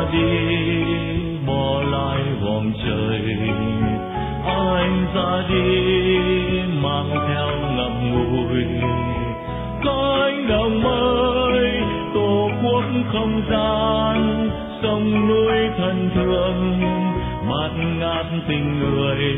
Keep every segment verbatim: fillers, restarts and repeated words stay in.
đi bỏ lại vòng trời, anh ra đi mang theo ngậm ngùi cánh đồng mới, tổ quốc không gian sông núi thân thương mát ngát tình người.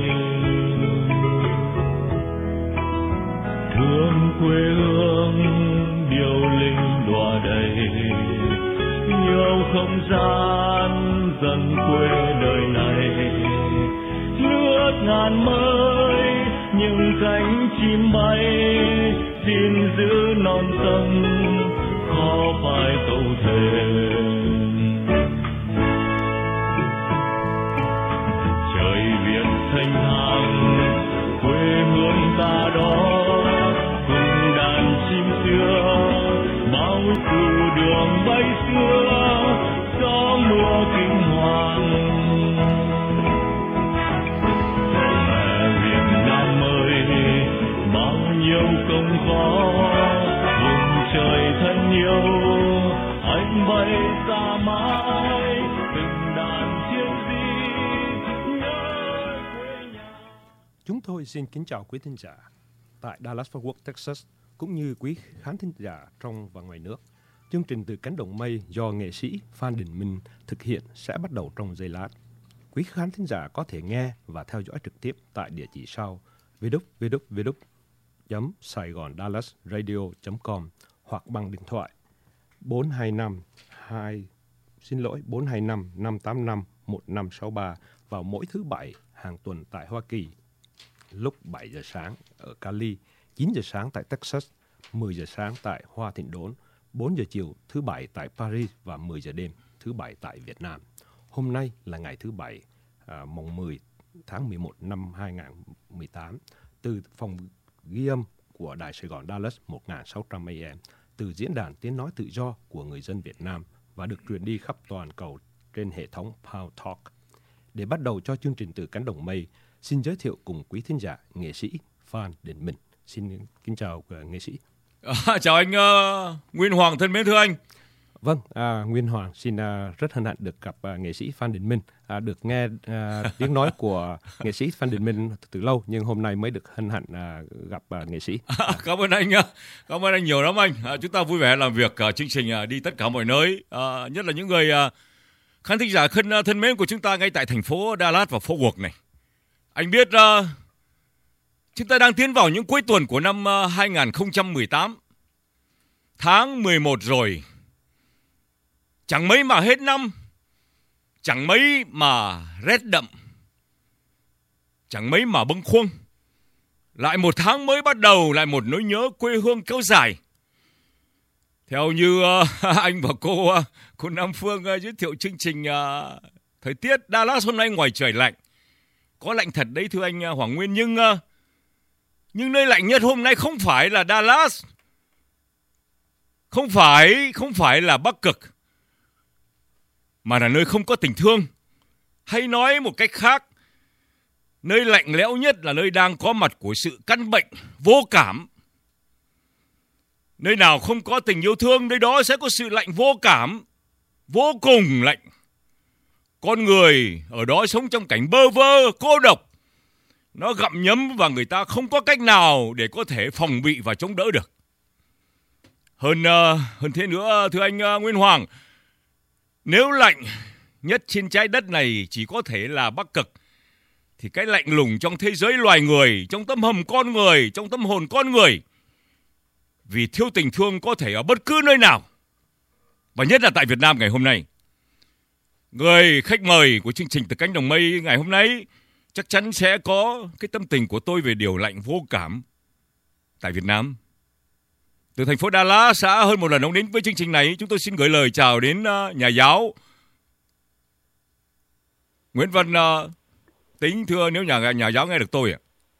Thương quê hương điệu linh đọa đầy, yêu không gian dần quê đời này. Nước ngàn mới những cánh chim bay, xin giữ non sông khó phải câu thề. Trời Việt thanh thang quê hương ta đó, cùng đàn chim xưa bao từ đường bay xưa, gió mưa kinh hoàng. Mẹ Việt Nam ơi bao nhiêu công khó, vùng trời thân yêu anh bay xa mãi, từng đàn chiêu di nhớ quê nhà. Chúng tôi xin kính chào quý thính giả tại Dallas-Fort Worth, Texas, cũng như quý khán thính giả trong và ngoài nước. Chương trình Từ Cánh Đồng Mây do nghệ sĩ Phan Đình Minh thực hiện sẽ bắt đầu trong giây lát. Quý khán thính giả có thể nghe và theo dõi trực tiếp tại địa chỉ sau w w w chấm saigon dallas radio chấm com hoặc bằng điện thoại bốn hai năm hai xin lỗi bốn hai năm năm tám năm một năm sáu ba vào mỗi thứ bảy hàng tuần tại Hoa Kỳ, lúc bảy giờ sáng ở Cali, chín giờ sáng tại Texas, mười giờ sáng tại Hoa Thịnh Đốn, bốn giờ chiều thứ bảy tại Paris và mười giờ đêm thứ bảy tại Việt Nam. Hôm nay là ngày thứ bảy, à, mùng mười tháng mười một năm hai nghìn không trăm mười tám, từ phòng ghi âm của Đài Sài Gòn Dallas một nghìn sáu trăm A M, từ diễn đàn tiếng nói tự do của người dân Việt Nam và được truyền đi khắp toàn cầu trên hệ thống Power Talk. Để bắt đầu cho chương trình Từ Cánh Đồng Mây, xin giới thiệu cùng quý thính giả nghệ sĩ Phan Đình Minh. Xin kính chào uh, nghệ sĩ. À, chào anh uh, Nguyên Hoàng thân mến thưa anh. Vâng, à, Nguyên Hoàng xin uh, rất hân hạnh được gặp uh, nghệ sĩ Phan Đình Minh. À, được nghe uh, tiếng nói của nghệ sĩ Phan Đình Minh từ lâu, nhưng hôm nay mới được hân hạnh uh, gặp uh, nghệ sĩ. À, cảm ơn anh, cảm ơn anh nhiều lắm anh. À, chúng ta vui vẻ làm việc uh, chương trình uh, đi tất cả mọi nơi, uh, nhất là những người uh, khán thính giả thân uh, thân mến của chúng ta ngay tại thành phố Dallas và Fort Worth này. Anh biết uh, chúng ta đang tiến vào những cuối tuần của năm uh, hai nghìn không trăm mười tám. Tháng mười một rồi. Chẳng mấy mà hết năm. Chẳng mấy mà rét đậm. Chẳng mấy mà bâng khuâng. Lại một tháng mới bắt đầu, lại một nỗi nhớ quê hương kéo dài. Theo như uh, anh và cô uh, cô Nam Phương uh, giới thiệu chương trình uh, thời tiết Dallas hôm nay ngoài trời lạnh. Có lạnh thật đấy thưa anh uh, Hoàng Nguyên, nhưng uh, nhưng nơi lạnh nhất hôm nay không phải là Dallas. Không phải, không phải là Bắc Cực, mà là nơi không có tình thương. Hay nói một cách khác, nơi lạnh lẽo nhất là nơi đang có mặt của sự căn bệnh, vô cảm. Nơi nào không có tình yêu thương, nơi đó sẽ có sự lạnh vô cảm, vô cùng lạnh. Con người ở đó sống trong cảnh bơ vơ, cô độc. Nó gặm nhấm và người ta không có cách nào để có thể phòng bị và chống đỡ được. Hơn, uh, hơn thế nữa thưa anh uh, Nguyên Hoàng, nếu lạnh nhất trên trái đất này chỉ có thể là Bắc Cực, thì cái lạnh lùng trong thế giới loài người, trong tâm hồn con người, trong tâm hồn con người, vì thiếu tình thương có thể ở bất cứ nơi nào, và nhất là tại Việt Nam ngày hôm nay. Người khách mời của chương trình Từ Cánh Đồng Mây ngày hôm nay chắc chắn sẽ có cái tâm tình của tôi về điều lạnh vô cảm tại Việt Nam. Từ thành phố Dallas xã hơn một lần ông đến với chương trình này, chúng tôi xin gửi lời chào đến nhà giáo Nguyễn Văn uh, Tính. Thưa nếu nhà nhà giáo nghe được tôi ạ.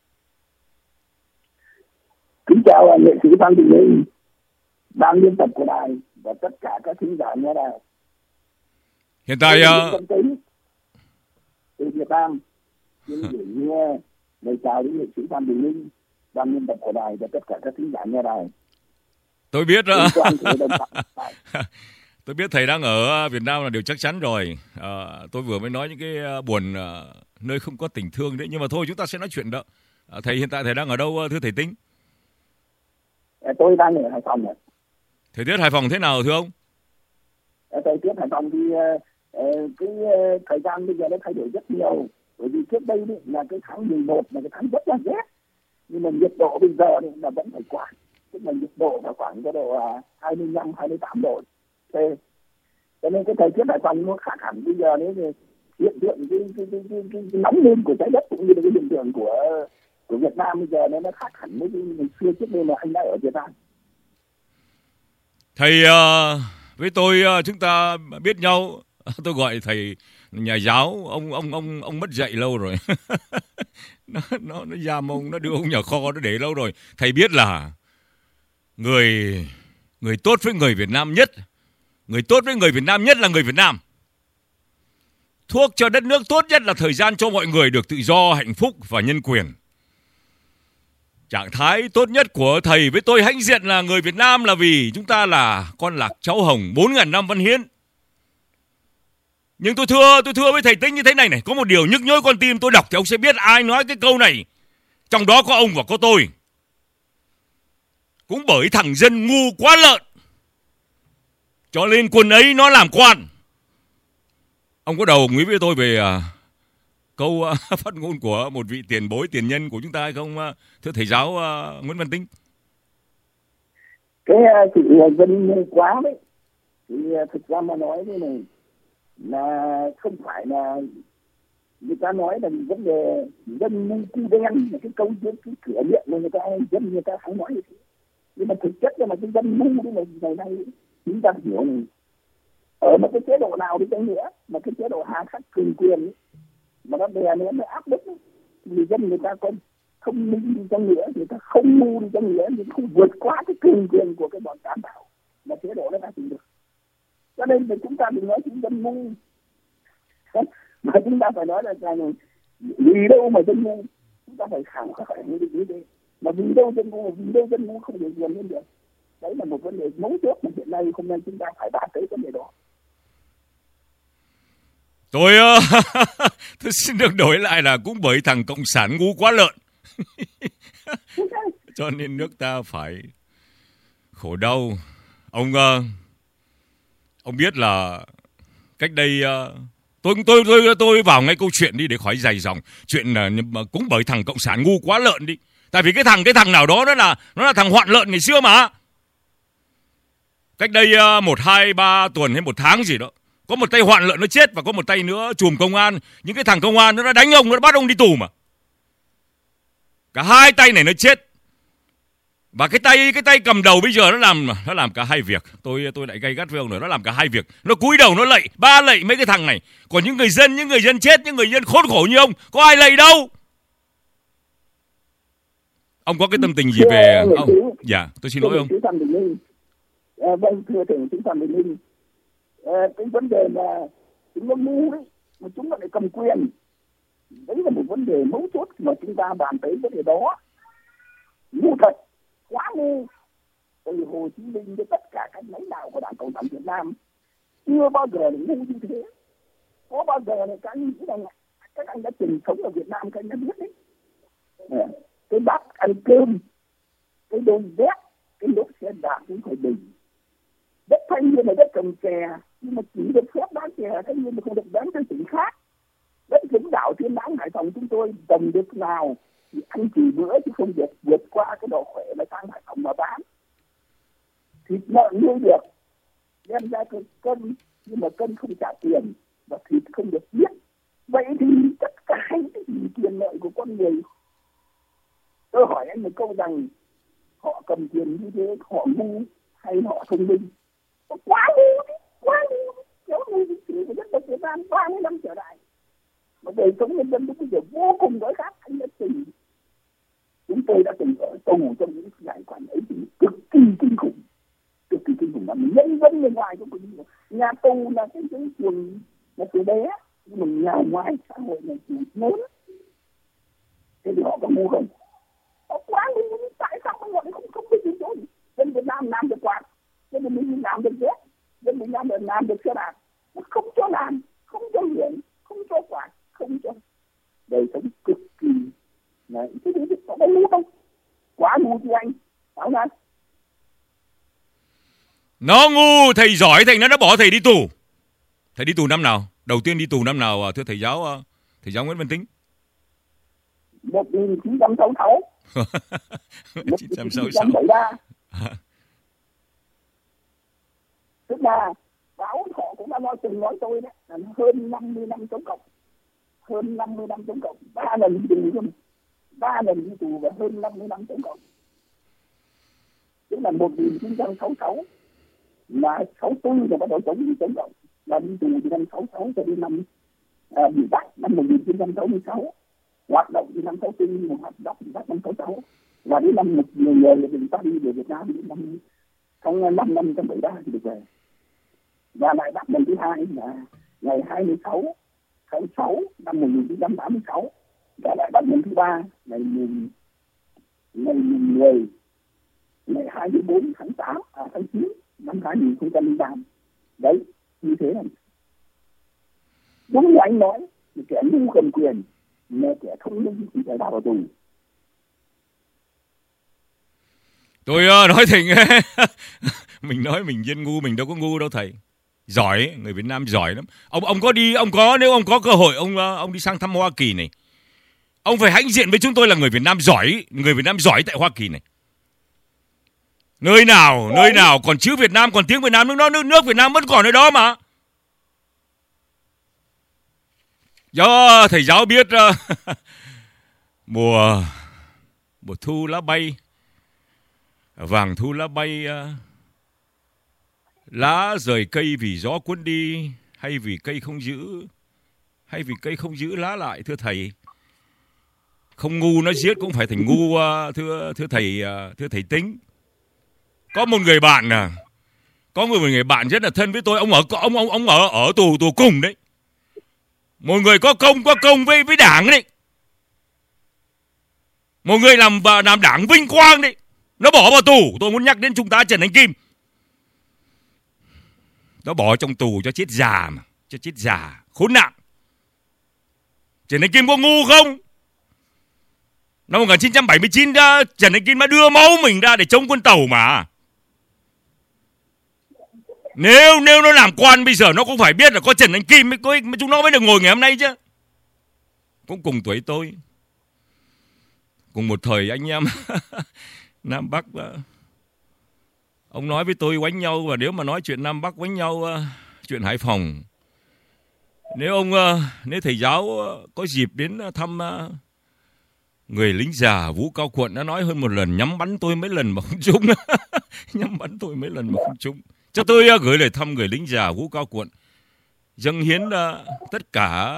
Kính chào nghệ sĩ Phan Đình Minh, ban biên tập của đài và tất cả các thính giả nghe đài. Hiện tại uh... từ Việt Nam xin gửi nghe lời chào đến nghệ sĩ Phan Đình Minh, ban biên tập của đài và tất cả các thính giả nghe đài. Tôi biết uh... Tôi biết thầy đang ở Việt Nam là điều chắc chắn rồi. À, tôi vừa mới nói những cái buồn à, nơi không có tình thương đấy. Nhưng mà thôi chúng ta sẽ nói chuyện đó. À, thầy hiện tại thầy đang ở đâu thưa thầy Tính? Tôi đang ở Hải Phòng. Thời tiết Hải Phòng thế nào thưa ông? Thời tiết Hải Phòng thì cái thời gian bây giờ nó thay đổi rất nhiều. Bởi vì trước đây là cái tháng mười một là cái tháng rất là rét. Nhưng mà nhiệt độ bây giờ thì là vẫn phải quá. Tức là nhiệt độ là khoảng cái độ hai mươi lăm, hai mươi tám độ. Thế. Cho nên cái thời tiết Hải Phòng nó khác hẳn bây giờ đấy, thì hiện tượng cái, cái, cái, cái, cái, cái nóng lên của trái đất cũng như là cái hiện tượng của của Việt Nam bây giờ nó khác hẳn với ngày xưa trước đây mà anh đã ở Việt Nam. Thầy uh, với tôi uh, chúng ta biết nhau, tôi gọi thầy nhà giáo, ông ông ông ông mất dạy lâu rồi. nó nó nó giam ông, nó đưa ông nhà kho nó để lâu rồi. Thầy biết là người người tốt với người Việt Nam nhất, người tốt với người Việt Nam nhất là người Việt Nam. Thuốc cho đất nước tốt nhất là thời gian cho mọi người được tự do, hạnh phúc và nhân quyền. Trạng thái tốt nhất của thầy với tôi hãnh diện là người Việt Nam là vì chúng ta là con lạc cháu hồng bốn nghìn năm văn hiến. Nhưng tôi thưa, tôi thưa với thầy Tính như thế này này, có một điều nhức nhối con tim, tôi đọc thì ông sẽ biết ai nói cái câu này. Trong đó có ông và có tôi. Cũng bởi thằng dân ngu quá lợn, cho nên quân ấy nó làm quan. Ông có đầu nghĩ với tôi về uh, câu uh, phát ngôn của một vị tiền bối, tiền nhân của chúng ta hay không, uh, thưa thầy giáo uh, Nguyễn Văn Tính? Cái uh, sự dân ngu quá đấy, thì uh, thực ra mà nói thế này, là không phải là người ta nói là vấn đề dân ngu cu đen, là cái câu cái, cái cửa miệng này người ta dân người ta hay nói như thế. Nhưng mà thực chất là cái dân ngu đấy là ngày nay chúng ta hiểu này, ở một cái chế độ nào đi chăng nữa mà cái chế độ hà khắc cường quyền ấy, mà nó đè nén nó áp bức, người dân người ta còn thông minh đi chăng nữa, người ta không ngu đi chăng nữa, nhưng không vượt qua cái cường quyền của cái bọn tàn bạo mà chế độ nó đã chịu được. Cho nên thì chúng ta đừng nói chúng dân ngu, mà chúng ta phải nói là rằng vì đâu mà dân ngu, chúng ta phải khẳng khởi như thế đấy. Mà vì đâu dân ngu, vì đâu dân ngu không được quyền lên được. Đấy là một vấn đề mấu chốt mà hiện nay hôm nay chúng ta phải bàn tới vấn đề đó. Tôi, uh, tôi xin được đổi lại là cũng bởi thằng cộng sản ngu quá lợn. Cho nên nước ta phải khổ đau. Ông uh, ông biết là cách đây uh, tôi tôi tôi tôi vào ngay câu chuyện đi để khỏi dài dòng. Chuyện uh, cũng bởi thằng cộng sản ngu quá lợn đi. Tại vì cái thằng cái thằng nào đó nó là nó là thằng hoạn lợn ngày xưa mà. Cách đây uh, một hai ba tuần hay một tháng gì đó, có một tay hoạn lợn nó chết và có một tay nữa chùm công an, những cái thằng công an nó đã đánh ông, nó đã bắt ông đi tù mà. Cả hai tay này nó chết. Và cái tay cái tay cầm đầu bây giờ nó làm nó làm cả hai việc. Tôi tôi lại gay gắt với ông rồi, nó làm cả hai việc. Nó cúi đầu nó lạy, ba lạy mấy cái thằng này. Còn những người dân, những người dân chết, những người dân khốn khổ như ông, có ai lạy đâu. Ông có cái tâm tình gì về ông? Dạ, tôi xin lỗi ông. À, vâng, thưa thầy chúng ta mình minh à, cái vấn đề là chúng nó ngu đấy mà chúng nó lại cầm quyền, đấy là một vấn đề mấu chốt mà chúng ta bàn tới vấn đề đó. Ngu thật, quá ngu. Từ Hồ Chí Minh đến tất cả các lãnh đạo của Đảng Cộng sản Việt Nam chưa bao giờ là ngu như thế. Có bao giờ là các anh nghĩ rằng các anh đã từng sống ở Việt Nam, các anh đã biết đấy. À, cái bát ăn cơm, cái đôi dép, cái lốp xe đạp cũng phải bình. Đất Thanh Niên là đất trồng chè, nhưng mà chỉ được phép bán chè Thanh Niên mà không được bán tới tỉnh khác. Đất Vĩnh Đảo Thiên Đáng Hải Phòng chúng tôi trồng được nào thì ăn chỉ bữa chứ không được vượt qua cái độ khỏe mà sang Hải Phòng mà bán. Thịt lợn nuôi được, đem ra cái cân nhưng mà cân không trả tiền và thịt không được giết. Vậy thì tất cả những cái quyền lợi của con người, tôi hỏi anh một câu rằng họ cầm tiền như thế họ ngu hay họ thông minh? Quá ngu đi, quá ngu đi. Kéo ngu đi chỉ của đất nước Việt Nam ba mươi năm trở lại. Mà đời sống nhân dân lúc bây giờ vô cùng đói khát. Anh đã từng, chúng tôi đã từng ở tù trong những ngày quản ấy thì cực kỳ kinh khủng. Cực kỳ kinh khủng lắm. Nhân dân người ngoài cũng kinh khủng. Nhà tù là cái cái trường, là trường bé. Nhưng mà nhà ngoài xã hội này trường lớn. Thế thì họ có ngu không? Họ quá ngu đi. Tại sao họ không không biết những chỗ gì? Dân Việt Nam làm được quạt, dân Việt Nam làm được dép, dân Việt Nam làm, làm được xe đạp, nó không cho làm, không cho hưởng, không cho quạt, không cho đời sống cực kỳ. Này, cái điều đó có ngu không? Quá ngu chứ anh, phải không anh? Nó ngu, thầy giỏi thành nó đã bỏ thầy đi tù. Thầy đi tù năm nào? Đầu tiên đi tù năm nào thưa thầy giáo thầy giáo Nguyễn Văn Tính? một nghìn chín trăm sáu mươi sáu. một nghìn chín trăm sáu mươi sáu. Tức là báo họ cũng đã nói từng nói tôi đấy, là hơn năm mươi năm chống cộng. Hơn năm mươi năm chống cộng, ba lần đi tù luôn. ba lần đi tù và hơn năm mươi năm chống cộng. Tức là một nghìn chín trăm sáu mươi sáu mà sáu mươi tư là bắt đầu chống đi chống cộng, là đi tù từ năm sáu mươi sáu cho đến năm à, bị bắt năm một nghìn chín trăm sáu mươi sáu, hoạt động từ năm sáu mươi tư, một hoạt động bị bắt năm sáu mươi sáu, và đến năm một người người là mình ta đi về Việt Nam đến năm trong năm năm trăm bảy mươi ba thì được về, và lại bắt lần thứ hai là ngày hai mươi sáu tháng sáu năm một nghìn chín trăm tám mươi sáu, và lại bắt lần thứ ba ngày mùng ngày mùng mười ngày hai mươi bốn tháng tám à, tháng chín năm hai nghìn không trăm lẻ tám. Đấy, như thế này. Đúng như anh nói, kẻ ngu cầm quyền, mà kẻ thông minh thì phải vào tù. Tôi uh, nói thầy nghe. Mình nói mình dân ngu, mình đâu có ngu đâu thầy. Giỏi, người Việt Nam giỏi lắm. Ông ông có đi, ông có nếu ông có cơ hội ông uh, ông đi sang thăm Hoa Kỳ này, ông phải hãnh diện với chúng tôi là người Việt Nam giỏi, người Việt Nam giỏi tại Hoa Kỳ này. Nơi nào, nơi nào còn chữ Việt Nam, còn tiếng Việt Nam, nước nước nước Việt Nam vẫn còn ở đó mà. Do thầy giáo biết uh, mùa mùa thu lá bay, vàng thu lá bay, uh, lá rời cây vì gió cuốn đi, hay vì cây không giữ, hay vì cây không giữ lá lại thưa thầy. Không ngu nó giết cũng phải thành ngu uh, thưa thưa thầy uh, thưa thầy Tính. Có một người bạn à, có một người bạn rất là thân với tôi, ông ở ông ông ông ở ở tù tù cùng đấy. Một người có công có công với với đảng đấy. Một người làm làm đảng vinh quang đấy. Nó bỏ vào tù, tôi muốn nhắc đến Trung tá Trần Anh Kim. Nó bỏ trong tù cho chết già mà, cho chết già, khốn nạn. Trần Anh Kim có ngu không? Năm một nghìn chín trăm bảy mươi chín Trần Anh Kim đã đưa máu mình ra để chống quân Tàu mà. Nếu nếu nó làm quan bây giờ nó cũng phải biết là có Trần Anh Kim mới có chúng nó mới được ngồi ngày hôm nay chứ. Cũng cùng tuổi tôi, cùng một thời anh em Nam Bắc. Ông nói với tôi quánh nhau, và nếu mà nói chuyện Nam Bắc quánh nhau, chuyện Hải Phòng, nếu ông nếu thầy giáo có dịp đến thăm người lính già Vũ Cao Quận, đã nói hơn một lần nhắm bắn tôi mấy lần mà không trúng. Nhắm bắn tôi mấy lần mà không trúng. Cho tôi gửi lời thăm người lính già Vũ Cao Quận, dâng hiến tất cả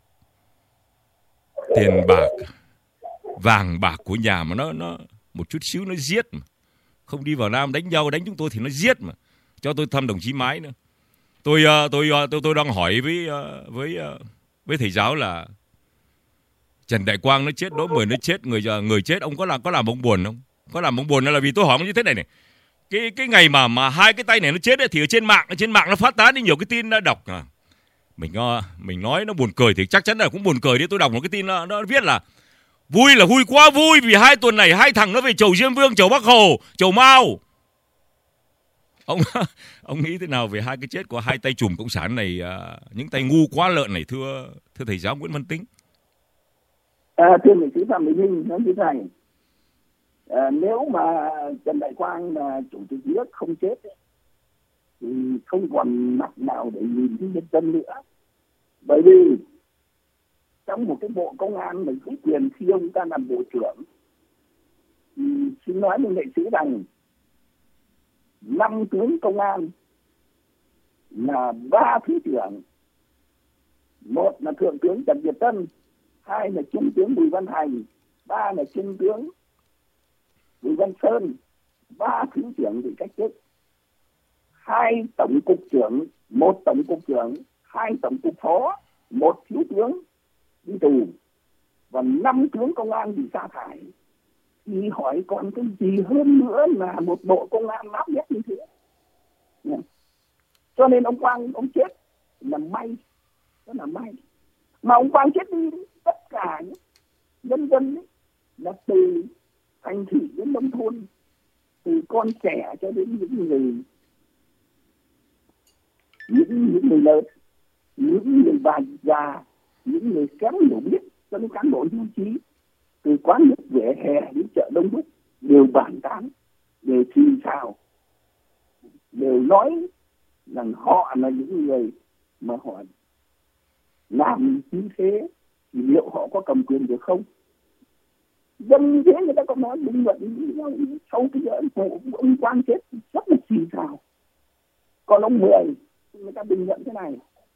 tiền bạc, vàng bạc của nhà mà nó nó một chút xíu nó giết mà. Không đi vào Nam đánh nhau, đánh chúng tôi thì nó giết mà. Cho tôi thăm đồng chí Mái nữa. Tôi tôi tôi tôi đang hỏi với với với thầy giáo là Trần Đại Quang nó chết, Đỗ Mười nó chết, người người chết ông có làm có làm ông buồn không? Có làm ông buồn là vì tôi hỏi ông như thế này này. Cái cái ngày mà mà hai cái tay này nó chết ấy, thì ở trên mạng ở trên mạng nó phát tán đi nhiều cái tin đã đọc à. Mình mình nói nó buồn cười thì chắc chắn là cũng buồn cười đấy. Tôi đọc một cái tin nó, nó viết là vui là vui quá vui vì hai tuần này hai thằng nó về chầu Diêm Vương, chầu Bắc Hồ, chầu Mao. Ông ông nghĩ thế nào về hai cái chết của hai tay trùm cộng sản này, uh, những tay ngu quá lợn này thưa thưa thầy giáo Nguyễn Văn Tính? À, thưa nghệ sĩ Phạm Bình Minh nói như thế này. À, nếu mà Trần Đại Quang là chủ tịch nước không chết ấy, thì không còn mặt nào để nhìn thấy nhân dân nữa. Bởi vì trong một cái bộ công an mà giữ quyền khi ông ta làm bộ trưởng, thì xin nói với nghệ sĩ rằng năm tướng công an là ba thứ trưởng, một là thượng tướng Trần Việt Tân, hai là trung tướng Bùi Văn Thành, ba là trung tướng Bùi Văn Sơn, ba thứ trưởng bị cách chức, hai tổng cục trưởng, một tổng cục trưởng, hai tổng cục phó, một thiếu tướng đi tù, và năm tướng công an bị sa thải. Thì hỏi còn cái gì hơn nữa là một bộ công an lắm nhất như thế. Cho nên ông Quang ông chết là may, đó là may. Mà ông Quang chết đi, tất cả những nhân dân ấy, là từ thành thị đến nông thôn, từ con trẻ cho đến những người những những người lớn, những người bà già, những người kém hiểu biết, cho đến cán bộ hưu trí, từ quán nước vỉa hè đến chợ Đông Đúc đều bàn tán, đều xì xào, đều nói rằng họ là những người mà họ làm như thế thì liệu họ có cầm quyền được không? Dân như thế người ta có nói bình luận sau cái giờ ông, ông Quang chết rất là xì xào. Còn ông Mười người ta bình luận thế này: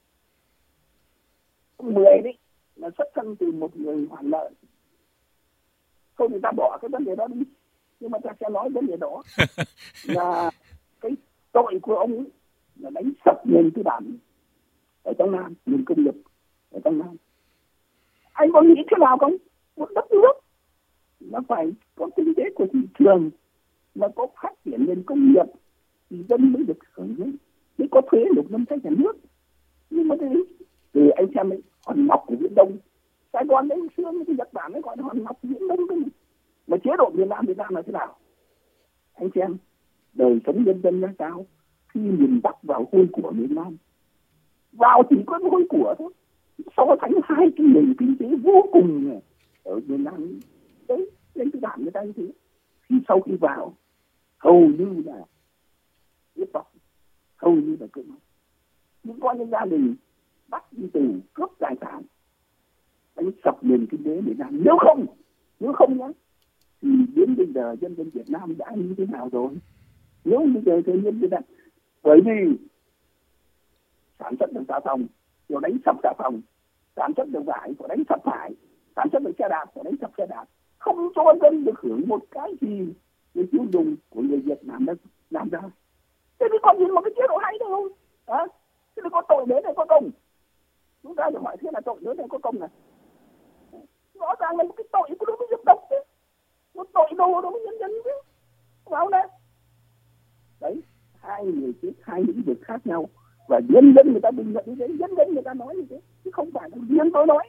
ông Mười đấy là xuất thân từ một người hoàn lợi. Thôi thì ta bỏ cái vấn đề đó đi, nhưng mà ta sẽ nói vấn đề đó là cái tội của ông ấy là đánh sập nền tư bản ở trong Nam, nền công nghiệp ở trong Nam. Anh có nghĩ thế nào không? Một đất nước nó phải có kinh tế của thị trường, mà có phát triển nền công nghiệp thì dân mới được hưởng ứng, mới có thuế nộp ngân sách nhà nước. Nhưng mà thế thì anh xem ấy, hòn ngọc của Viễn Đông, Sài Gòn đấy xưa cái Nhật Bản ấy gọi là hòn ngọc Viễn Đông cơ. Mà chế độ Việt Nam Việt Nam là thế nào? Anh xem đời sống nhân dân ra sao khi miền Bắc vào hôi của miền Nam, vào chỉ có hôi của thôi, so sánh hai cái nền kinh tế vô cùng ở miền Nam đấy, lên cái đảng người ta như thế. Khi sau khi vào hầu như là giết vọng, hầu như là cướp, những con những gia đình bắt đi tù, cướp tài sản, đánh sập nền kinh tế miền Nam. Nếu không, nếu không nhá, thì đến bây giờ dân dân Việt Nam đã như thế nào rồi? Nếu bây giờ tự nhiên Việt Nam, bởi vì sản xuất được xà phòng, rồi đánh sập xà phòng, sản xuất được vải, rồi đánh sập vải, sản xuất được xe đạp, rồi đánh sập xe đạp, không cho dân được hưởng một cái gì về tiêu dùng của người Việt Nam đã làm ra. Thế thì còn gì mà cái chế độ hay đâu? Hả? Thế thì có tội đấy này có công? Chúng ta được hỏi thế là tội đấy này có công này? Rõ ràng là một cái tội của đối với dân tộc chứ, một tội đồ đối với nhân dân chứ, phải đấy? Đấy, hai người chết hai lĩnh vực khác nhau, và nhân dân người ta bình luận như thế, nhân dân người ta nói như thế, chứ không phải là riêng tôi nói.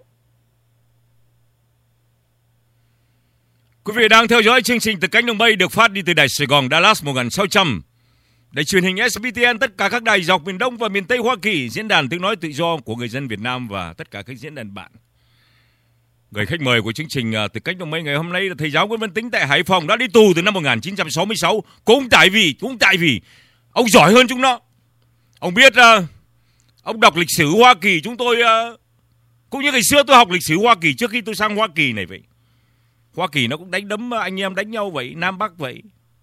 Quý vị đang theo dõi chương trình Từ Cánh Đồng Mây được phát đi từ đài Sài Gòn Dallas một nghìn sáu trăm. Đài truyền hình ét bê tê en, tất cả các đài dọc miền Đông và miền Tây Hoa Kỳ, diễn đàn tiếng nói tự do của người dân Việt Nam và tất cả các diễn đàn bạn. Người khách mời của chương trình Từ Cánh Đồng Mây ngày hôm nay là thầy giáo Nguyễn Văn Tính tại Hải Phòng, đã đi tù từ năm một nghìn chín trăm sáu mươi sáu. Cũng tại vì, cũng tại vì ông giỏi hơn chúng nó. Ông biết, uh, ông đọc lịch sử Hoa Kỳ, chúng tôi uh, cũng như ngày xưa tôi học lịch sử Hoa Kỳ trước khi tôi sang Hoa Kỳ này vậy. Hoa Kỳ nó cũng đánh đấm anh em đánh nhau vậy, Nam Bắc vậy.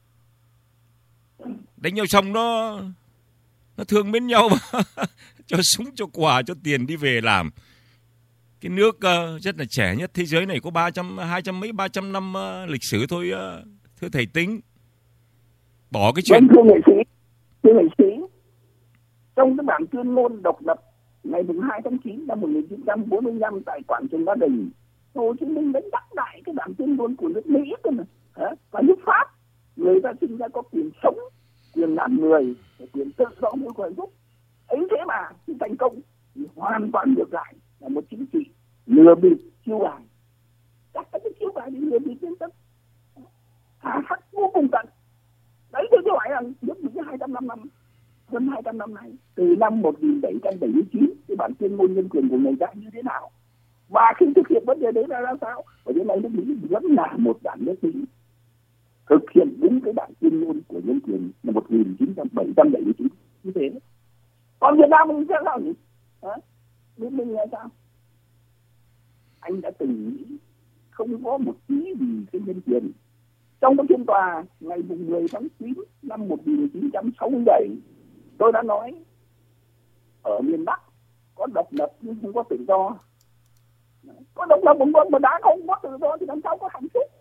Đánh nhau xong nó nó thương mến nhau mà cho súng, cho quà, cho tiền đi về làm. Cái nước uh, rất là trẻ nhất thế giới này có ba trăm, hai trăm mấy ba trăm năm uh, lịch sử thôi, uh, thưa thầy Tính. Bỏ cái chuyện. Vâng, thưa nghệ sĩ, thưa nghệ sĩ, trong cái bản tuyên ngôn độc lập ngày hai tháng chín năm một nghìn chín trăm bốn mươi lăm tại quảng trường Ba Đình, Hồ Chí Minh đã đắc đại cái bản tuyên ngôn của nước Mỹ cơ mà, và nước Pháp, người ta sinh ra có quyền sống, quyền làm người, quyền tự do với quyền giúp ấy. Thế mà khi thành công thì hoàn toàn ngược lại, là một chính trị lừa bịp chiêu bài, chắc cái chiêu bài đi lừa bịp nhân dân, hà khắc vô cùng tận. Đấy tôi nói là nước Mỹ hai trăm năm năm, hơn hai trăm năm nay, từ năm một nghìn bảy trăm bảy mươi chín cái bản tuyên ngôn nhân quyền của người ta như thế nào, và khi thực hiện vấn đề đấy là ra sao? Ở đến nay nước Mỹ vẫn là một bản nước Mỹ thực hiện đúng cái bản tuyên ngôn của nhân quyền năm một nghìn chín trăm bảy mươi chín như thế. Còn Việt Nam mình sẽ sao nhỉ? Hả? Nước mình là sao? Anh đã từng nghĩ không có một tí gì cái nhân quyền. Trong cái phiên tòa ngày mười tháng chín năm một nghìn chín trăm sáu mươi bảy, tôi đã nói ở miền Bắc có độc lập nhưng không có tự do. Có độc lập một mà đã không có tự do thì làm sao có hạnh phúc?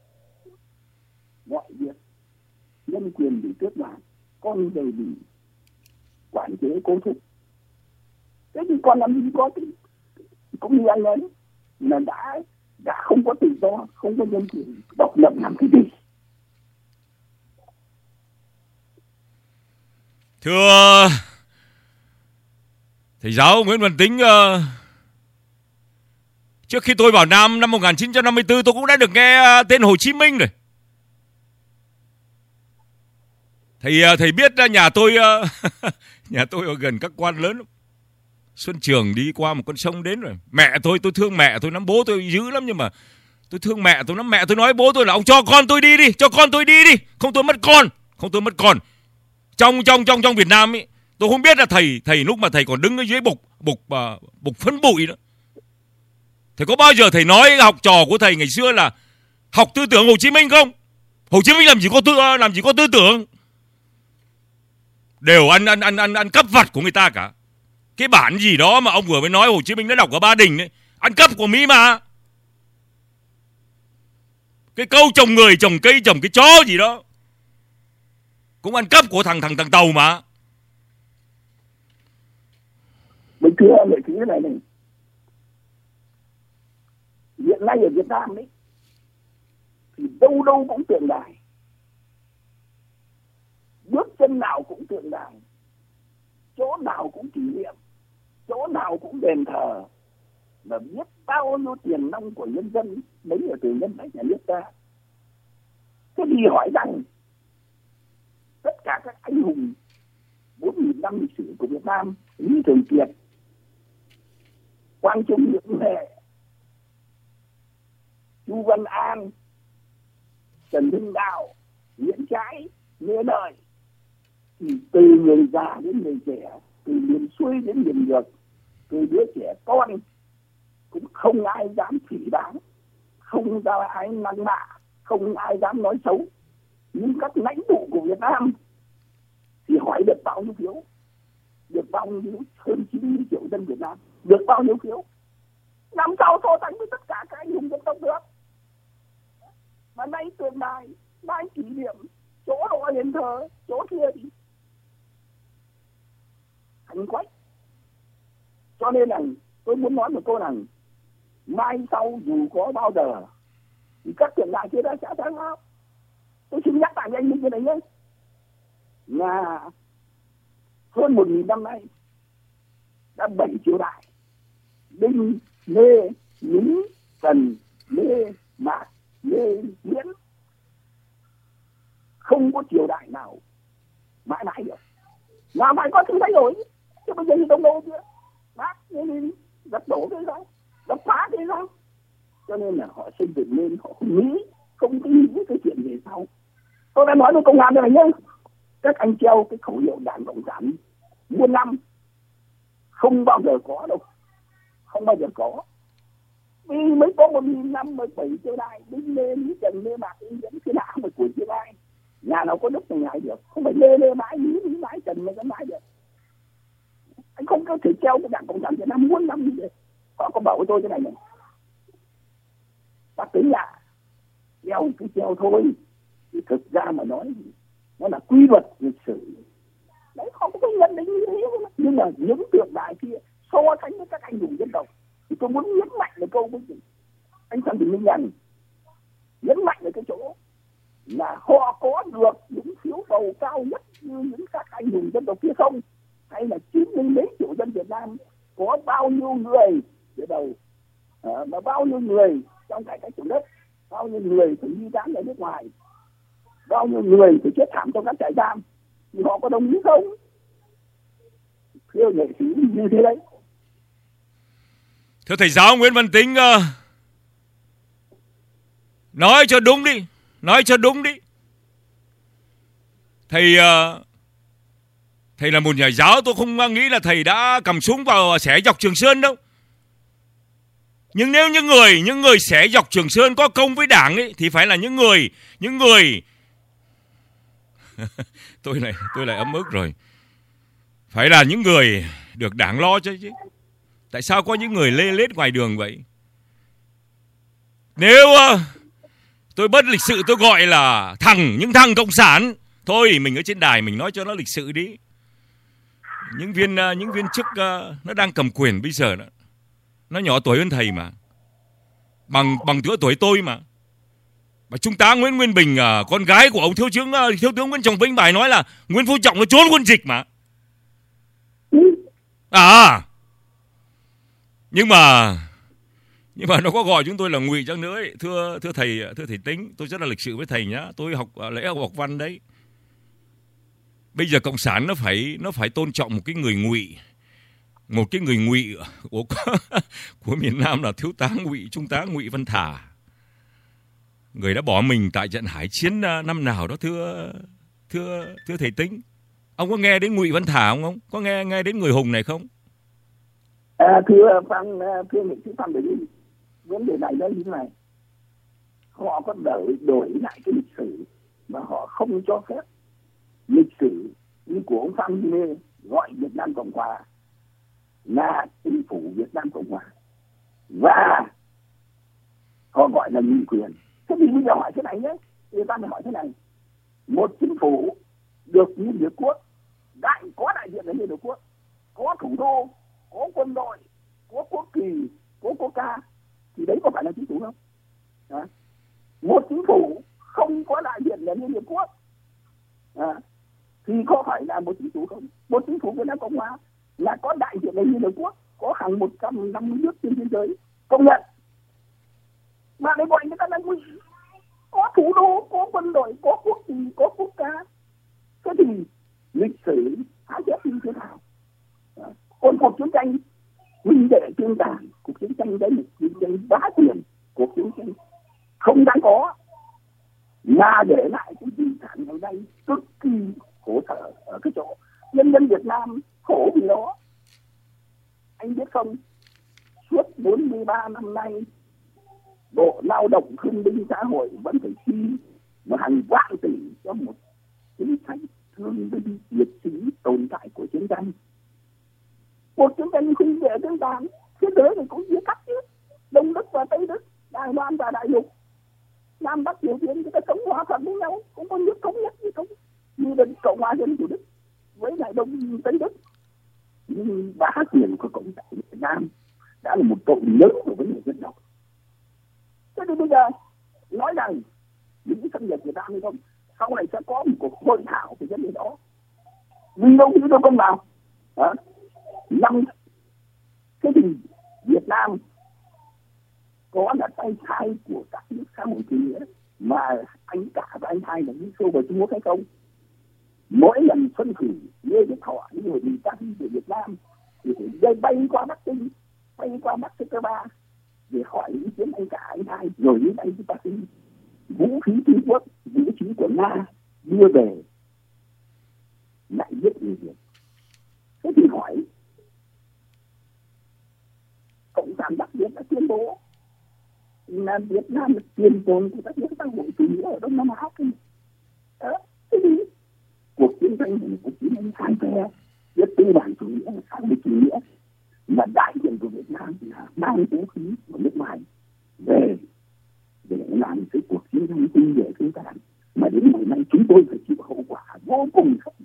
Mọi việc nhân quyền bị tước đoạt, con người bị quản chế cố thúc. Thế thì còn làm gì có cái, cũng như anh ấy là đã đã không có tự do, không có nhân quyền, độc lập làm cái gì? Thưa Thầy giáo Nguyễn Văn Tính, uh, trước khi tôi vào Nam năm một nghìn chín trăm năm mươi tư, tôi cũng đã được nghe uh, tên Hồ Chí Minh rồi. Thầy uh, thầy biết uh, nhà tôi uh, nhà tôi ở gần các quan lớn. Xuân Trường đi qua một con sông đến rồi. Mẹ tôi, tôi thương mẹ tôi lắm, bố tôi dữ lắm, nhưng mà tôi thương mẹ tôi lắm. Mẹ tôi nói bố tôi là ông cho con tôi đi đi, cho con tôi đi đi, không tôi mất con, không tôi mất con. Trong trong trong trong Việt Nam ấy, tôi không biết là thầy thầy lúc mà thầy còn đứng ở dưới bục bục uh, bục phấn bụi đó, thầy có bao giờ thầy nói học trò của thầy ngày xưa là học tư tưởng Hồ Chí Minh không? Hồ Chí Minh làm gì có tư làm gì có tư tưởng, đều ăn ăn ăn ăn ăn cắp vặt của người ta cả. Cái bản gì đó mà ông vừa mới nói Hồ Chí Minh đã đọc ở Ba Đình ấy, ăn cắp của Mỹ mà. Cái câu trồng người trồng cây trồng cái chó gì đó cũng ăn cắp của thằng thằng thằng Tàu mà. Mình thưa nghệ sĩ này này, hiện nay ở Việt Nam đấy thì đâu đâu cũng tượng đài, bước chân nào cũng tượng đài, chỗ nào cũng kỷ niệm, chỗ nào cũng đền thờ, và biết bao nhiêu tiền nong của nhân dân lấy ở từ ngân sách nhà nước ta. Thế thì hỏi rằng tất cả các anh hùng bốn nghìn năm lịch sử của Việt Nam, Lý Thường Kiệt, Quang Trung Nguyễn Huệ, Chu Văn An, Trần Hưng Đạo, Nguyễn Trãi, Lê Lợi, thì từ người già đến người trẻ, từ miền xuôi đến miền ngược, từ đứa trẻ con cũng không ai dám phỉ báng, không ai năng mạ, không ai dám nói xấu. Nhưng các lãnh tụ của Việt Nam thì hỏi được bao nhiêu phiếu? Được bao nhiêu? Hơn chín mươi triệu dân Việt Nam được bao nhiêu phiếu? Làm sao so sánh với tất cả các anh hùng dân tộc được? Mà nay tượng đài, nay kỷ niệm, chỗ đó đền thờ, chỗ kia thì thành quách. Cho nên là tôi muốn nói một câu rằng mai sau dù có bao giờ thì các tượng đài kia đã sẽ sáng hóa. Tôi xin nhắc lại với anh Minh cái này nhé, là hơn một nghìn năm nay đã bảy triều đại, Đinh, Lê, Lý, Trần, Lê, Mạc, Lê, Nguyễn, không có triều đại nào mãi mãi được, mà phải có sự thay đổi. Chứ bây giờ thì đông đô kia bác nên đập đổ cái sao, đập phá cái sao, cho nên là họ xây dựng lên, họ không nghĩ, không nghĩ cái chuyện về sau. Tôi đã nói với công an này nhé, các anh treo cái khẩu hiệu Đảng Cộng sản muôn năm không bao giờ có đâu, không bao giờ có. Vì mới có một nghìn năm mới bảy triều đại, Đinh, Lê, Lý, Trần, Lê, Mạc, Lý, Nguyễn, cái nào mà của triều đại, nhà nào có đức thì nhảy được, không phải Lê, Lê mãi, Lý, Lý mãi, Trần mới có mãi được. Anh không có thể treo cái Đảng Cộng sản Việt Nam muôn năm như vậy. Họ có bảo với tôi cái này này, bác tính là treo cứ treo thôi, thì thực ra mà nói nó là quy luật lịch sử đấy, không có nhận định như thế. Nhưng mà những tượng đài kia so sánh với các anh hùng dân tộc thì tôi muốn nhấn mạnh một câu với anh Phan Đình Minh rằng, nhấn mạnh ở cái chỗ là họ có được những phiếu bầu cao nhất như những các anh hùng dân tộc kia không, hay là chín mươi mấy triệu dân Việt Nam có bao nhiêu người để đầu à, mà bao nhiêu người trong cải cách ruộng đất, bao nhiêu người phải đi đám ở nước ngoài, bao nhiêu người phải chết thảm trong các trại giam, thì họ có đồng ý không? Thưa nghệ sĩ như thế đấy. Thưa thầy giáo Nguyễn Văn Tính, uh, nói cho đúng đi, nói cho đúng đi. Thầy uh, thầy là một nhà giáo, tôi không nghĩ là thầy đã cầm súng vào xẻ dọc Trường Sơn đâu. Nhưng nếu những người những người xẻ dọc Trường Sơn có công với Đảng ấy, thì phải là những người những người tôi lại tôi lại ấm ức rồi. Phải là những người được Đảng lo chứ chứ. Tại sao có những người lê lết ngoài đường vậy? Nếu uh, tôi bất lịch sự tôi gọi là thằng những thằng cộng sản, thôi mình ở trên đài mình nói cho nó lịch sự đi. Những viên uh, những viên chức uh, nó đang cầm quyền bây giờ đó, nó nhỏ tuổi hơn thầy mà, bằng bằng giữa tuổi tôi mà. Mà Trung tá Nguyễn Nguyên Bình, uh, con gái của ông thiếu tướng uh, thiếu tướng Nguyễn Trọng Vĩnh, bài nói là Nguyễn Phú Trọng nó trốn quân dịch mà. À, Nhưng mà nhưng mà nó có gọi chúng tôi là ngụy chăng nữa ấy. Thưa thưa thầy thưa thầy Tính, tôi rất là lịch sự với thầy nhá. Tôi học lễ học, học văn đấy. Bây giờ cộng sản nó phải nó phải tôn trọng một cái người ngụy, một cái người ngụy của của miền Nam là thiếu tá ngụy trung tá Ngụy Văn Thả, người đã bỏ mình tại trận Hải Chiến năm nào đó, thưa thưa thưa thầy Tính. Ông có nghe đến Ngụy Văn Thả không? Ông có nghe nghe đến người hùng này không? À, thưa Phan, thưa nghệ sĩ Phan Đình Minh, vấn đề này đó như thế này, họ có đổi đổi lại cái lịch sử mà họ không cho phép lịch sử như của ông Phan Huy Mê gọi Việt Nam Cộng Hòa là chính phủ Việt Nam Cộng Hòa và họ gọi là nhân quyền. Thế thì bây giờ hỏi thế này nhé, người ta mới hỏi thế này, một chính phủ được Liên Hiệp Quốc đại có đại diện ở Liên Hiệp Quốc, có thủ đô, có quân đội, có quốc kỳ, có quốc ca, thì đấy có phải là chính phủ không? À, một chính phủ không có đại diện ở Liên Hiệp Quốc à, thì có phải là một chính phủ không? Một chính phủ Việt Nam Cộng Hòa là có đại diện ở Liên Hợp Quốc, có hàng một trăm năm mươi nước trên thế giới công nhận, mà để gọi người ta là ngụy, có thủ đô, có quân đội, có quốc kỳ, có quốc ca. Thế thì lịch sử há chép như thế nào? À, còn cuộc chiến tranh huynh đệ tương tàn, cuộc chiến tranh đấy là chiến tranh bá quyền, cuộc chiến tranh không đáng có, mà để lại cái di sản ngày nay cực kỳ khổ sở ở cái chỗ nhân dân Việt Nam khổ vì đó. Anh biết không, suốt bốn mươi ba năm nay Bộ Lao động Thương binh Xã hội vẫn phải chi một hàng vạn tỷ cho một chính sách thương binh liệt sĩ tồn tại của chiến tranh. Một chiến tranh huynh đệ tương tàn, thế giới này cũng chia cắt chứ, Đông Đức và Tây Đức, Đài Loan và Đại Lục, Nam Bắc Triều Tiên, người ta sống hòa thuận với nhau, cũng có nước thống nhất như không, như là Cộng hòa Dân chủ Đức với lại Đông Tây Đức. Nhưng bá quyền của Cộng sản Việt Nam đã là một tội lớn của vấn đề dân tộc. Thế thì bây giờ nói rằng những xâm nhập Việt Nam hay không, sau này sẽ có một cuộc hội thảo về vấn đề đó. Vì đâu chứ đâu công nào. Đó. Năm thế thì Việt Nam có là tay sai của các nước xã hội chủ nghĩa mà anh cả và anh hai là những xô vào Trung Quốc hay không? Mỗi lần xuân khử Lê Viết Thọ những người đi ta đi về Việt Nam thì phải bay qua Bắc Kinh, bay qua Moscow để hỏi ý kiến anh cả anh hai, rồi đến anh đi Bắc Kinh, vũ khí Trung Quốc, vũ khí của Nga đưa về lại giết người Việt. Thế thì hỏi Cộng sản Bắc Việt đã tuyên bố là Việt Nam là tiền tồn của các nước xã hội chủ nghĩa ở Đông Nam Á. Đó, thế thì cuộc chiến tranh này, cuộc chiến tranh hai phe, giữa tư bản chủ nghĩa và xã hội chủ nghĩa, mà đại diện của Việt Nam là mang vũ khí của nước ngoài về để làm cái cuộc chiến tranh tinh nhuệ thương tàn, mà đến ngày nay chúng tôi phải chịu hậu quả vô cùng khốc.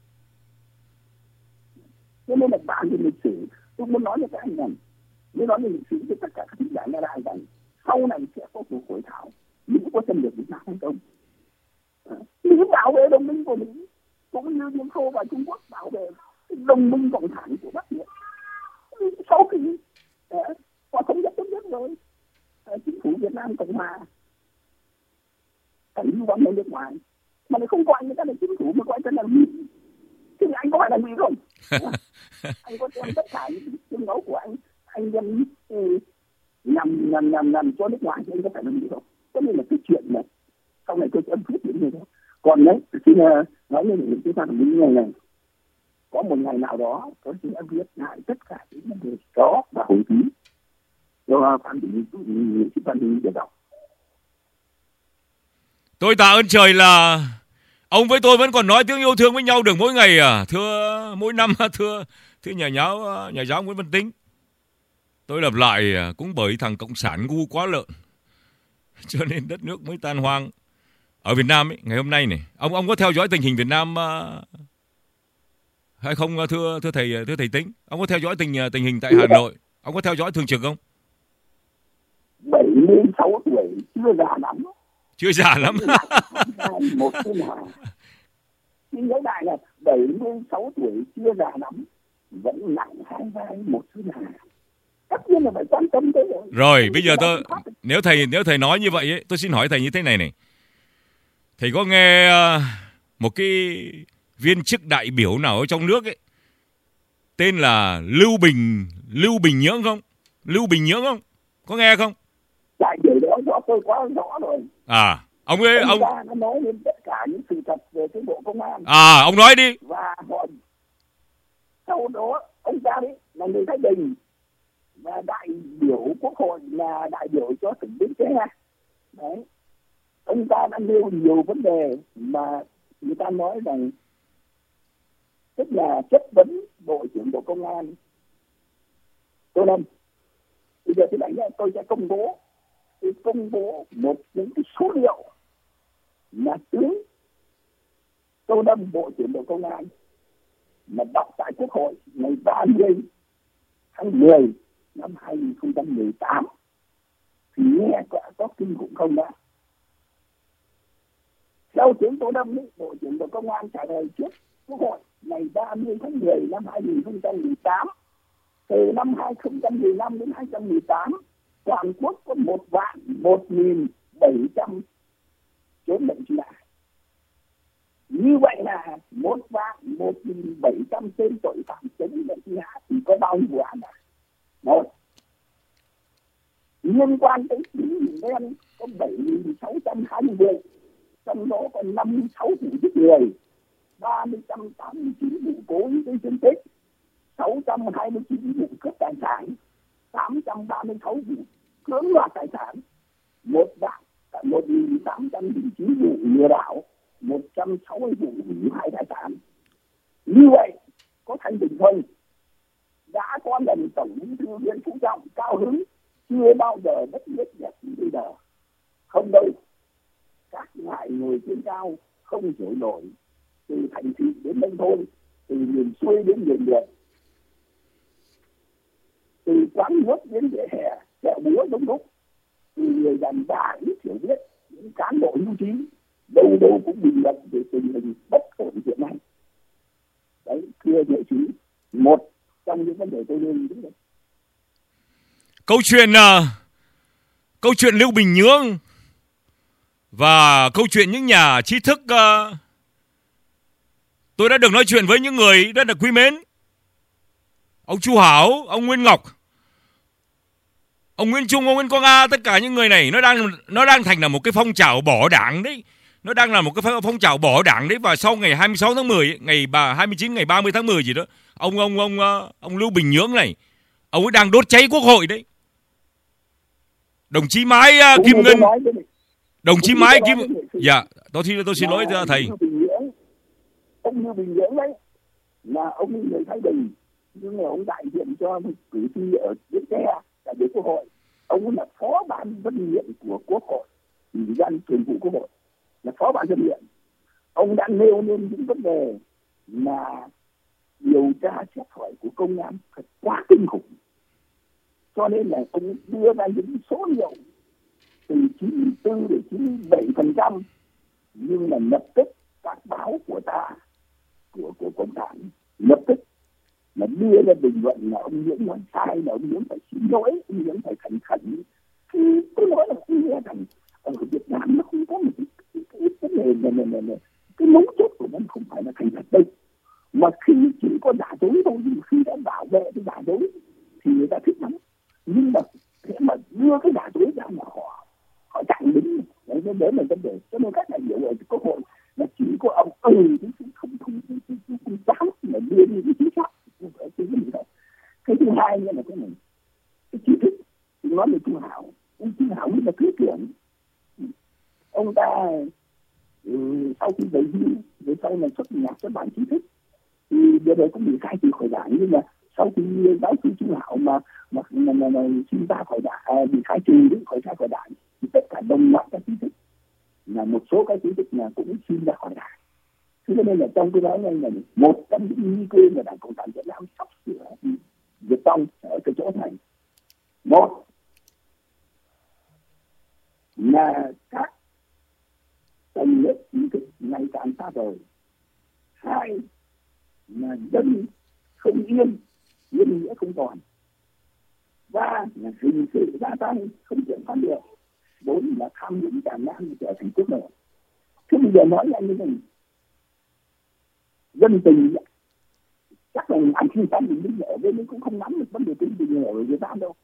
Cho nên là bản về lịch sử, tôi muốn nói cho các anh rằng, muốn nói về lịch sử cho tất cả các thính giả nghe lại rằng sau này sẽ có cuộc hội thảo Mỹ có xâm lược Việt Nam hay không. À, Mỹ bảo vệ đồng minh của Mỹ, cũng như Liên Xô và Trung Quốc bảo vệ đồng minh cộng sản của Bắc Việt. Sau khi uh, họ thống nhất tốt nhất rồi, uh, chính phủ Việt Nam Cộng Hòa cảnh lưu vong ở nước ngoài, mà lại không coi người ta là chính phủ mà coi ta là Mỹ, thì anh có phải là Mỹ không? Uh, anh có xem tất cả những chương đấu của anh, anh nhằm uh, nhằm nhằm nhằm nhằm cho nước ngoài, thì anh có phải là Mỹ không? Cho nên là cái chuyện này sau này tôi sẽ âm thuyết những người đó. Còn đấy, xin uh, nói như những chúng ta là những ngày này, có một ngày nào đó tôi sẽ viết lại tất cả những vấn đề đó và hồi ký cho Phan Đình Minh, Phan Đình Minh được đọc. Tôi tạ ơn trời là ông với tôi vẫn còn nói tiếng yêu thương với nhau được mỗi ngày à, thưa mỗi năm thưa thưa nhà giáo nhà giáo Nguyễn Văn Tính. Tôi lặp lại cũng bởi thằng cộng sản ngu quá lợn, cho nên đất nước mới tan hoang. Ở Việt Nam ấy, ngày hôm nay này, ông ông có theo dõi tình hình Việt Nam uh, hay không thưa thưa thầy thưa thầy Tính? Ông có theo dõi tình tình hình tại Hà Nội? Ông có theo dõi thường trực không? bảy mươi sáu tuổi chưa già lắm. Chưa già lắm. Một cái là xin nhớ lại là bảy mươi sáu tuổi chưa già lắm, vẫn nặng hai vai một thứ là tất nhiên là phải quan tâm tới rồi. Rồi bây giờ tôi nếu thầy nếu thầy nói như vậy ấy, tôi xin hỏi thầy như thế này này. Thầy có nghe uh, một cái viên chức đại biểu nào ở trong nước ấy tên là Lưu Bình Lưu Bình Nhưỡng không? Lưu Bình Nhưỡng không? Có nghe không? Đại biểu đó rõ tôi quá rõ rồi. À, ông ấy ông ta nó nói lên tất cả những sự thật về cái bộ công an. À, ông nói đi. Và họ sau đó ông ta đấy là người Thái Bình và đại biểu quốc hội là đại biểu cho tỉnh Bến Tre. Đấy. Ông ta đã nêu nhiều vấn đề mà người ta nói rằng tức là chất vấn Bộ trưởng Bộ Công an Tô Lâm. Bây giờ thế này nhé, tôi sẽ công bố tôi công bố một những cái số liệu mà tướng Tô Lâm, Bộ trưởng Bộ Công an mà đọc tại Quốc hội ngày ba mươi tháng mười năm hai nghìn không trăm mười tám thì nghe có, có kinh khủng không đã. Theo tướng Tô Lâm, Bộ trưởng Bộ Công an trả lời trước Quốc hội ngày ba mươi tháng mười năm hai nghìn không trăm mười tám, từ năm hai nghìn không trăm mười lăm đến hai nghìn không trăm mười tám, toàn quốc có một vạn một nghìn bảy trăm trốn lệnh truy nã. Như vậy là một vạn một nghìn bảy trăm tên tội phạm chống lệnh truy nã thì có bao nhiêu vụ án à? Một. Liên quan tới tín dụng đen có bảy nghìn sáu trăm hai mươi vụ, trong đó có năm mươi sáu vụ giết người, ba trăm tám mươi chín vụ cố ý gây thương tích, sáu trăm hai mươi chín vụ cướp tài sản, tám trăm ba mươi sáu vụ cưỡng đoạt tài sản, một vạn một nghìn tám trăm linh chín vụ lừa đảo, một trăm sáu mươi vụ hủy hoại tài sản. Như vậy có thành bình không? Đã có lần Tổng Bí thư Nguyễn Phú Trọng cao hứng chưa bao giờ đất nước đẹp như bây giờ. Không đâu. Các ngài ngồi trên cao không chịu nổi, từ thành thị đến nông thôn, từ miền xuôi đến miền biển, từ quán nước đến vỉa hè, chợ búa đông đúc, từ người đàn bà ít hiểu biết những cán bộ hưu trí, đâu đâu cũng bình luận về tình hình bất ổn hiện nay. Đấy, thưa nghệ sĩ, một trong những vấn đề tôi nêu đúng đấy. Câu chuyện uh, câu chuyện Lưu Bình Nhưỡng và câu chuyện những nhà trí thức, uh, tôi đã được nói chuyện với những người rất là quý mến. Ông Chu Hảo, ông Nguyên Ngọc, ông Nguyễn Trung, ông Nguyễn Quang A, tất cả những người này nó đang nó đang thành là một cái phong trào bỏ đảng đấy. Nó đang là một cái phong trào bỏ đảng đấy. Và sau ngày hai mươi sáu tháng mười, ngày hai mươi chín, ngày ba mươi tháng mười gì đó, ông ông ông ông Lưu Bình Nhưỡng này, ông ấy đang đốt cháy Quốc hội đấy. Đồng chí Mái uh, Kim Ngân, đồng chí Mái Kim, dạ, tôi xin tôi xin lỗi thưa thầy. Ông Lưu Bình Nhưỡng đấy là ông người Thái Bình, nhưng mà ông đại diện cho cử tri ở Bến Tre, đại biểu Quốc hội. Ông là phó ban dân nguyện của Quốc hội, ủy ban thường vụ Quốc hội, là phó ban dân nguyện. Ông đã nêu lên những vấn đề mà điều tra xét hỏi của công an thật quá kinh khủng, cho nên là ông đưa ra những số liệu từ chín mươi tư đến chín mươi bảy phần trăm, nhưng mà lập tức các báo của ta, của của cộng sản lập tức là đưa ra bình luận là ông Nhưỡng nói sai, là ông Nhưỡng phải xin lỗi, ông Nhưỡng phải thành khẩn. Thì tôi nói là không nghe rằng ở Việt Nam nó không có một cái cái cái vấn đề này, này, này, này. Cái mấu chốt của nó không phải là thành thật đâu, mà khi chỉ có giả dối thôi, nhưng khi đã bảo vệ cái giả dối thì người ta thích lắm. Nhưng mà thế mà đưa cái giả dối ra mà họ họ chẳng đứng đấy, đấy là vấn đề. Cho nên các đại biểu ở Quốc hội là chỉ có ông ừ chứ không không không không, không, không dám mà đưa những cái chính sách. Cái thứ hai nữa là cái này, cái trí thức nói về Chu Hảo, ông Chu Hảo là thứ trưởng, ông ta ừ, sau khi về hưu về sau này xuất nhạc xuất bản trí thức thì giờ đây cũng bị khai trừ khỏi đảng. Nhưng mà sau khi giáo sư Chu Hảo mà mà mà, mà, mà xin ra khỏi đảng, à, bị khai trừ đến khỏi ra khỏi đảng thì tất cả đồng loạt các trí thức là một số các trí thức là cũng xin ra khỏi đảng. Thế cho nên là trong cái nói này là một trong những nguy cơ mà Đảng Cộng sản Việt Nam sắp sửa diệt vong ở cái chỗ này. Một là các tầng lớp trí thức ngày càng xa vời. Hai là dân không yên, yên nghĩa không còn. ba là hình sự gia tăng không kiểm soát được, bốn là tham nhũng tràn lan trở thành quốc nợ. Thế bây giờ nói anh như này, dân tình chắc là anh khi ta mình đứng ở bên cũng không nắm được vấn đề tình tình ở Việt Nam đâu.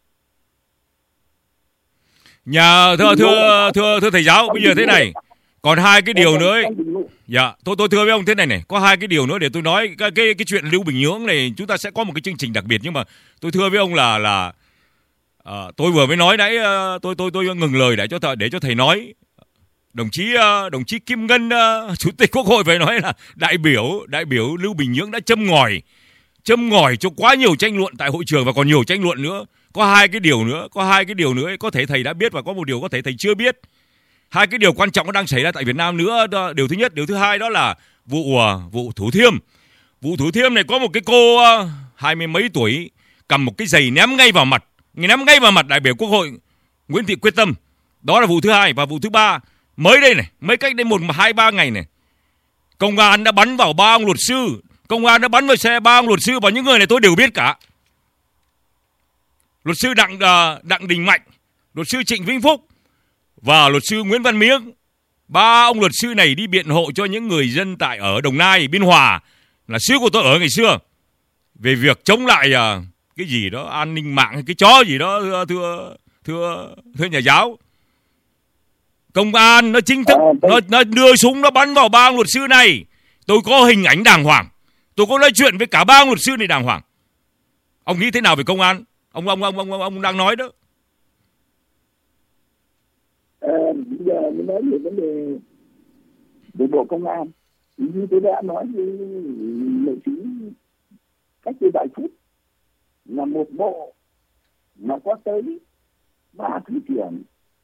Nhà thưa thưa thưa thưa thầy giáo, bây giờ thế này, còn hai cái điều nữa ấy. Dạ, tôi tôi thưa với ông thế này này, có hai cái điều nữa để tôi nói. Cái cái cái chuyện Lưu Bình Nhưỡng này chúng ta sẽ có một cái chương trình đặc biệt, nhưng mà tôi thưa với ông là là à, tôi vừa mới nói nãy, tôi tôi tôi ngừng lời để cho thầy, để cho thầy nói. Đồng chí đồng chí Kim Ngân, Chủ tịch Quốc hội phải nói là đại biểu đại biểu Lưu Bình Nhưỡng đã châm ngòi châm ngòi cho quá nhiều tranh luận tại hội trường và còn nhiều tranh luận nữa. Có hai cái điều nữa, có hai cái điều nữa ấy, có thể thầy đã biết và có một điều có thể thầy chưa biết. Hai cái điều quan trọng nó đang xảy ra tại Việt Nam nữa. Điều thứ nhất, điều thứ hai đó là vụ vụ Thủ Thiêm. Vụ Thủ Thiêm này có một cái cô hai mươi mấy tuổi cầm một cái giày ném ngay vào mặt, ném ngay vào mặt đại biểu Quốc hội Nguyễn Thị Quyết Tâm. Đó là vụ thứ hai. Và vụ thứ ba, mới đây này, mấy cách đây một hai ba ngày này, công an đã bắn vào ba ông luật sư, công an đã bắn vào xe ba ông luật sư, và những người này tôi đều biết cả. Luật sư Đặng Đặng Đình Mạnh, luật sư Trịnh Vĩnh Phúc và luật sư Nguyễn Văn Miếng. Ba ông luật sư này đi biện hộ cho những người dân tại ở Đồng Nai, Biên Hòa, là xứ của tôi ở ngày xưa, về việc chống lại cái gì đó an ninh mạng hay cái chó gì đó, thưa thưa thưa, thưa nhà giáo. Công an nó chính thức nó, nó đưa súng nó bắn vào ba ông luật sư này. Tôi có hình ảnh đàng hoàng, tôi có nói chuyện với cả ba ông luật sư này đàng hoàng. Ông nghĩ thế nào về công an? Ông ông ông ông ông, ông đang nói đó. À, bây giờ mình nói về vấn đề về Bộ Công an, như tôi đã nói với nghệ sĩ cách đây vài phút, là một bộ mà có tới ba thứ trưởng,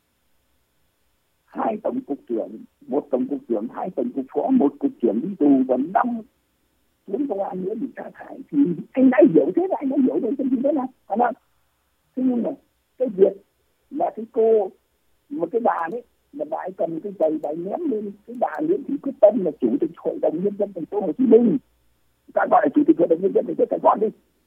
hai tổng cục trưởng, một tổng cục trưởng, hai tổng cục phó, một cục trưởng đi tù, và năm bốn công an nữa bị sa thải, thì anh đã hiểu thế là anh đã hiểu được cái gì đó là phải không? Thế nhưng mà cái việc là cái cô, một cái bà đấy, là bà ấy cầm cái giày bà ấy ném lên cái bà Nguyễn Thị Quyết Tâm là chủ tịch Hội đồng Nhân dân thành phố Hồ Chí Minh, ta gọi là chủ tịch Hội đồng Nhân dân thành phố Sài Gòn đi.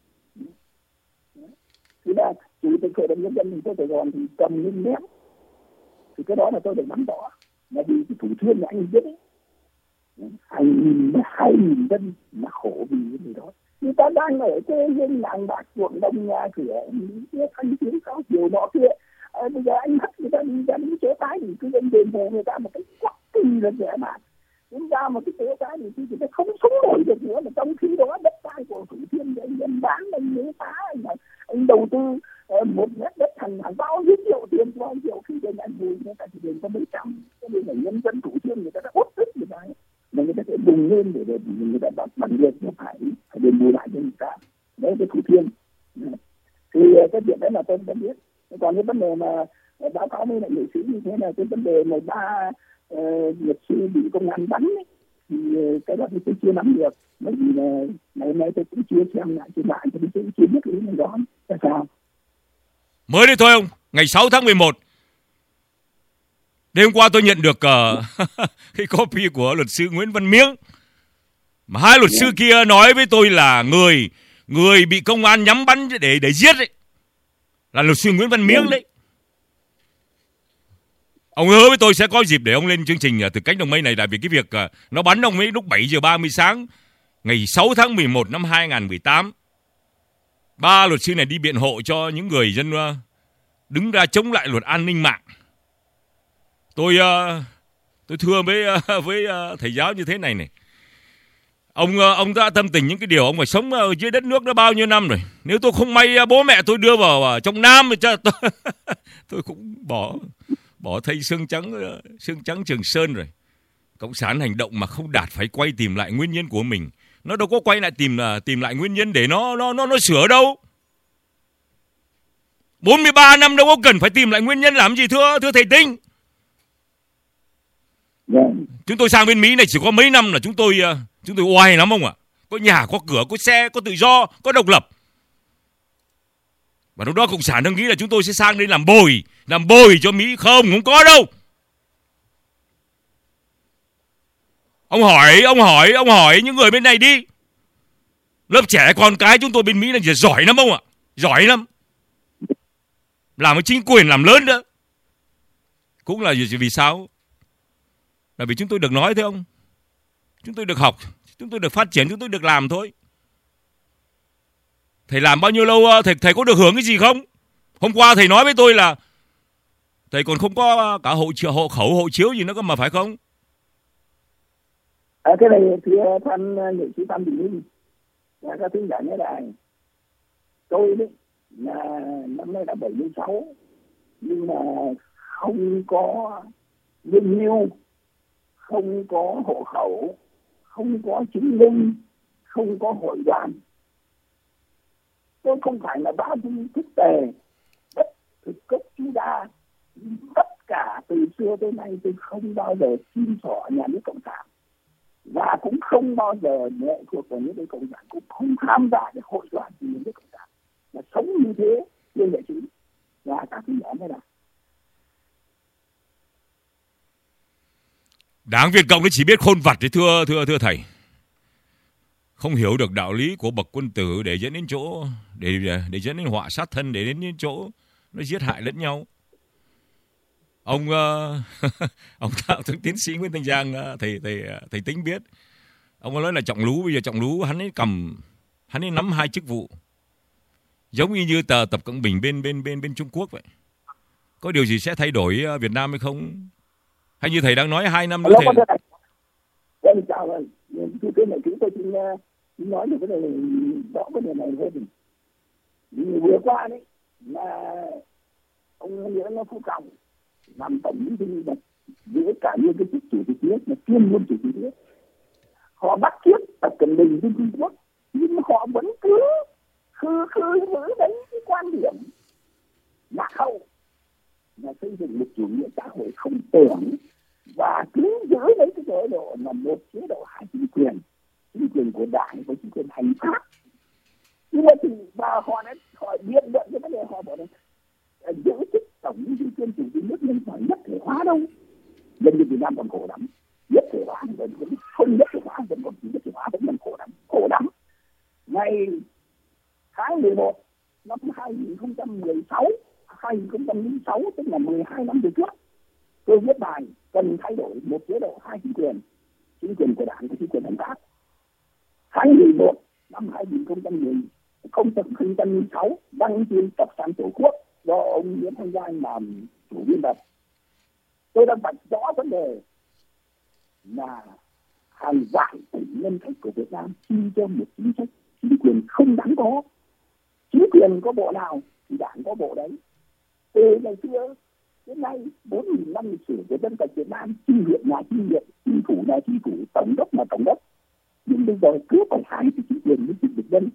Thì là chủ tịch Hội đồng Nhân dân thành phố Sài Gòn thì cầm lên ném, thì cái đó là tôi được nắm rõ, là vì cái Thủ Thiêm là anh biết đấy, hai nghìn hai nghìn dân mà khổ vì cái gì đó. Người ta đang ở quê dân làng bạc ruộng đồng nhà cửa, kia thanh tiếng sáu chiều nọ kia. À, bây giờ anh bắt người ta đi ra những chế tái thì cứ dân đền bù người ta một cái quá kỳ là dễ mà chúng ta một cái chế tái thì người ta không sống nổi được nữa, mà trong khi đó đất đai của Thủ Thiêm thì anh dân bán, anh lấy phá, anh, anh đầu tư uh, một mét đất thành hàng bao nhiêu triệu tiền cho anh, triệu khi đến anh bùi người ta chỉ đền có mấy trăm, cho nên là nhân dân Thủ Thiêm người ta đã út tức người ta, mà người ta sẽ bùng lên để, để người ta bắt bằng việc nó phải phải đền bù lại cho người ta. Đấy cái Thủ Thiêm thì uh, cái chuyện đấy là tôi đã biết. Còn cái vấn đề mà báo cáo với lại nghệ sĩ như thế là cái vấn đề mà ba uh, luật sư bị công an bắn ấy, thì uh, cái đó thì tôi chưa nắm được, bởi vì là ngày hôm nay tôi cũng chưa xem lại trên mạng, thì tôi cũng chưa biết cái này đó là sao. Mới đây thôi ông, ngày sáu tháng mười một, đêm qua tôi nhận được uh, cái copy của luật sư Nguyễn Văn Miếng, mà hai luật sư kia nói với tôi là người người bị công an nhắm bắn để để giết ấy là luật sư Nguyễn Văn Miếng đấy. Ông hứa với tôi sẽ có dịp để ông lên chương trình Từ Cánh Đồng Mây này, là vì cái việc nó bắn ông ấy lúc bảy giờ ba mươi sáng ngày sáu tháng mười một năm hai nghìn không trăm mười tám. Ba luật sư này đi biện hộ cho những người dân đứng ra chống lại luật an ninh mạng. Tôi tôi thưa với với thầy giáo như thế này này. Ông ông đã tâm tình những cái điều ông phải sống ở dưới đất nước đó bao nhiêu năm rồi. Nếu tôi không may bố mẹ tôi đưa vào trong Nam thì chắc tôi, tôi cũng bỏ bỏ thay xương trắng xương trắng Trường Sơn rồi. Cộng sản hành động mà không đạt phải quay tìm lại nguyên nhân của mình. Nó đâu có quay lại tìm tìm lại nguyên nhân để nó nó nó nó sửa đâu. bốn mươi ba năm đâu có cần phải tìm lại nguyên nhân làm gì thưa thưa thầy Tinh. Yeah. Chúng tôi sang bên Mỹ này chỉ có mấy năm là chúng tôi chúng tôi oai lắm ông ạ. Có nhà, có cửa, có xe, có tự do, có độc lập. Và lúc đó cộng sản đang nghĩ là chúng tôi sẽ sang đây làm bồi, làm bồi cho Mỹ. Không, không có đâu. Ông hỏi, ông hỏi, ông hỏi những người bên này đi. Lớp trẻ con cái chúng tôi bên Mỹ là giỏi lắm ông ạ. Giỏi lắm. làm với chính quyền làm lớn nữa. Cũng là vì, vì sao? Là vì chúng tôi được nói thôi ông. Chúng tôi được học, chúng tôi được phát triển, chúng tôi được làm thôi. Thầy làm bao nhiêu lâu, thầy, thầy có được hưởng cái gì không? Hôm qua thầy nói với tôi là thầy còn không có cả hộ, hộ khẩu, hộ chiếu gì nữa cơ mà, phải không? À, cái này thưaท่านnghệ sĩ Phan Đình Minh và các thính giả nghe đài, tôi đấy là năm nay đã bảy mươi sáu nhưng mà không có lương hưu, không có hộ khẩu, không có chứng minh, không có hội đoàn. Tôi không phải là ba viên thức tề, bất thực cấp chú đa. Tất cả từ xưa tới nay tôi không bao giờ xin xỏ nhà nước cộng sản và cũng không bao giờ lệ thuộc vào những cái cộng sản, cũng không tham gia cái hội đoàn của những cái cộng sản, là sống như thế như nghệ sĩ và các thứ nhỏ này là Đảng Việt Cộng nó chỉ biết khôn vặt thì thưa thưa thưa thầy, không hiểu được đạo lý của bậc quân tử để dẫn đến chỗ để để dẫn đến họa sát thân, để đến những chỗ nó giết hại lẫn nhau. Ông uh, ông thượng tiến sĩ Nguyễn Thanh Giang, uh, thầy thầy thầy tính biết, ông nói là Trọng Lú, bây giờ Trọng Lú hắn ấy cầm hắn ấy nắm hai chức vụ, giống như như tờ Tập Cận Bình bên bên bên bên Trung Quốc vậy. Có điều gì sẽ thay đổi Việt Nam hay không? Hay như thầy đang nói hai năm nữa thầy... Em chào ơi, cái này chúng tôi xin, xin nói được cái này rõ vấn đề này hơn. Vừa qua đấy là ông Nguyễn Phú Trọng làm tổng bí thư với cả những cái chức chủ tịch nước là chuyên môn chủ tịch nước, họ bắt chước Tập Cận Bình bên Trung Quốc nhưng họ vẫn cứ khư khư giữ đấy cái quan điểm lạc hậu là xây dựng một chủ nghĩa xã hội không tưởng và cứ giữ đấy cái chế độ là một chế độ hai chính quyền, chính quyền của đảng và chính quyền hành pháp. Nhưng mà thì và họ đã họ biện luận cái vấn đề, họ bảo là giữ chức tổng bí thư kiêm chủ tịch nước nhưng phải nhất thể hóa đâu. Dân dân Việt Nam còn khổ lắm, nhất thể hóa vẫn vẫn không nhất thể hóa, vẫn còn nhất thể hóa vẫn còn khổ lắm, khổ lắm. Ngày tháng mười một năm hai nghìn không trăm mười sáu, hai nghìn không trăm lẻ sáu, tức là mười hai năm về trước, tôi viết bài cần thay đổi một chế độ hai chính quyền, chính quyền của đảng và chính quyền hành pháp. Tháng mười một năm hai nghìn không trăm lẻ sáu đăng trên Tập sản Tổ quốc do ông Nguyễn Thanh Giang làm chủ biên tập. Tôi đã vạch rõ vấn đề là hàng vạn tỷ ngân sách của Việt Nam chi cho một chính sách chính quyền không đáng có. Chính quyền có bộ nào thì đảng có bộ đấy. Từ ngày xưa đến nay bốn nghìn năm lịch sử của dân tộc Việt Nam, chi huyện là chi huyện, chính phủ là chính phủ, tổng đốc là tổng đốc. Nhưng bây giờ cứ phải hai cái chính quyền mới chịu được dân.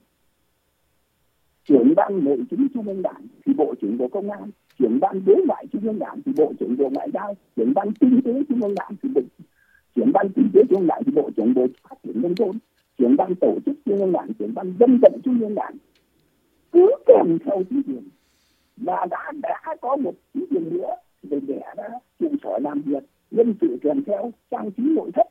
Trưởng ban nội chính Trung ương Đảng thì bộ trưởng Bộ Công an, trưởng ban đối ngoại Trung ương Đảng thì bộ trưởng Bộ Ngoại giao, trưởng ban kinh tế Trung ương Đảng thì bộ trưởng ban kinh tế Trung ương Đảng thì bộ trưởng Bộ Phát triển nông thôn, trưởng ban tổ chức Trung ương Đảng, trưởng ban dân vận Trung ương Đảng. Cứ kèm theo chính quyền mà đã đã có một chính quyền nữa để đẻ ra trụ sở làm việc, nhân sự kèm theo, trang trí nội thất.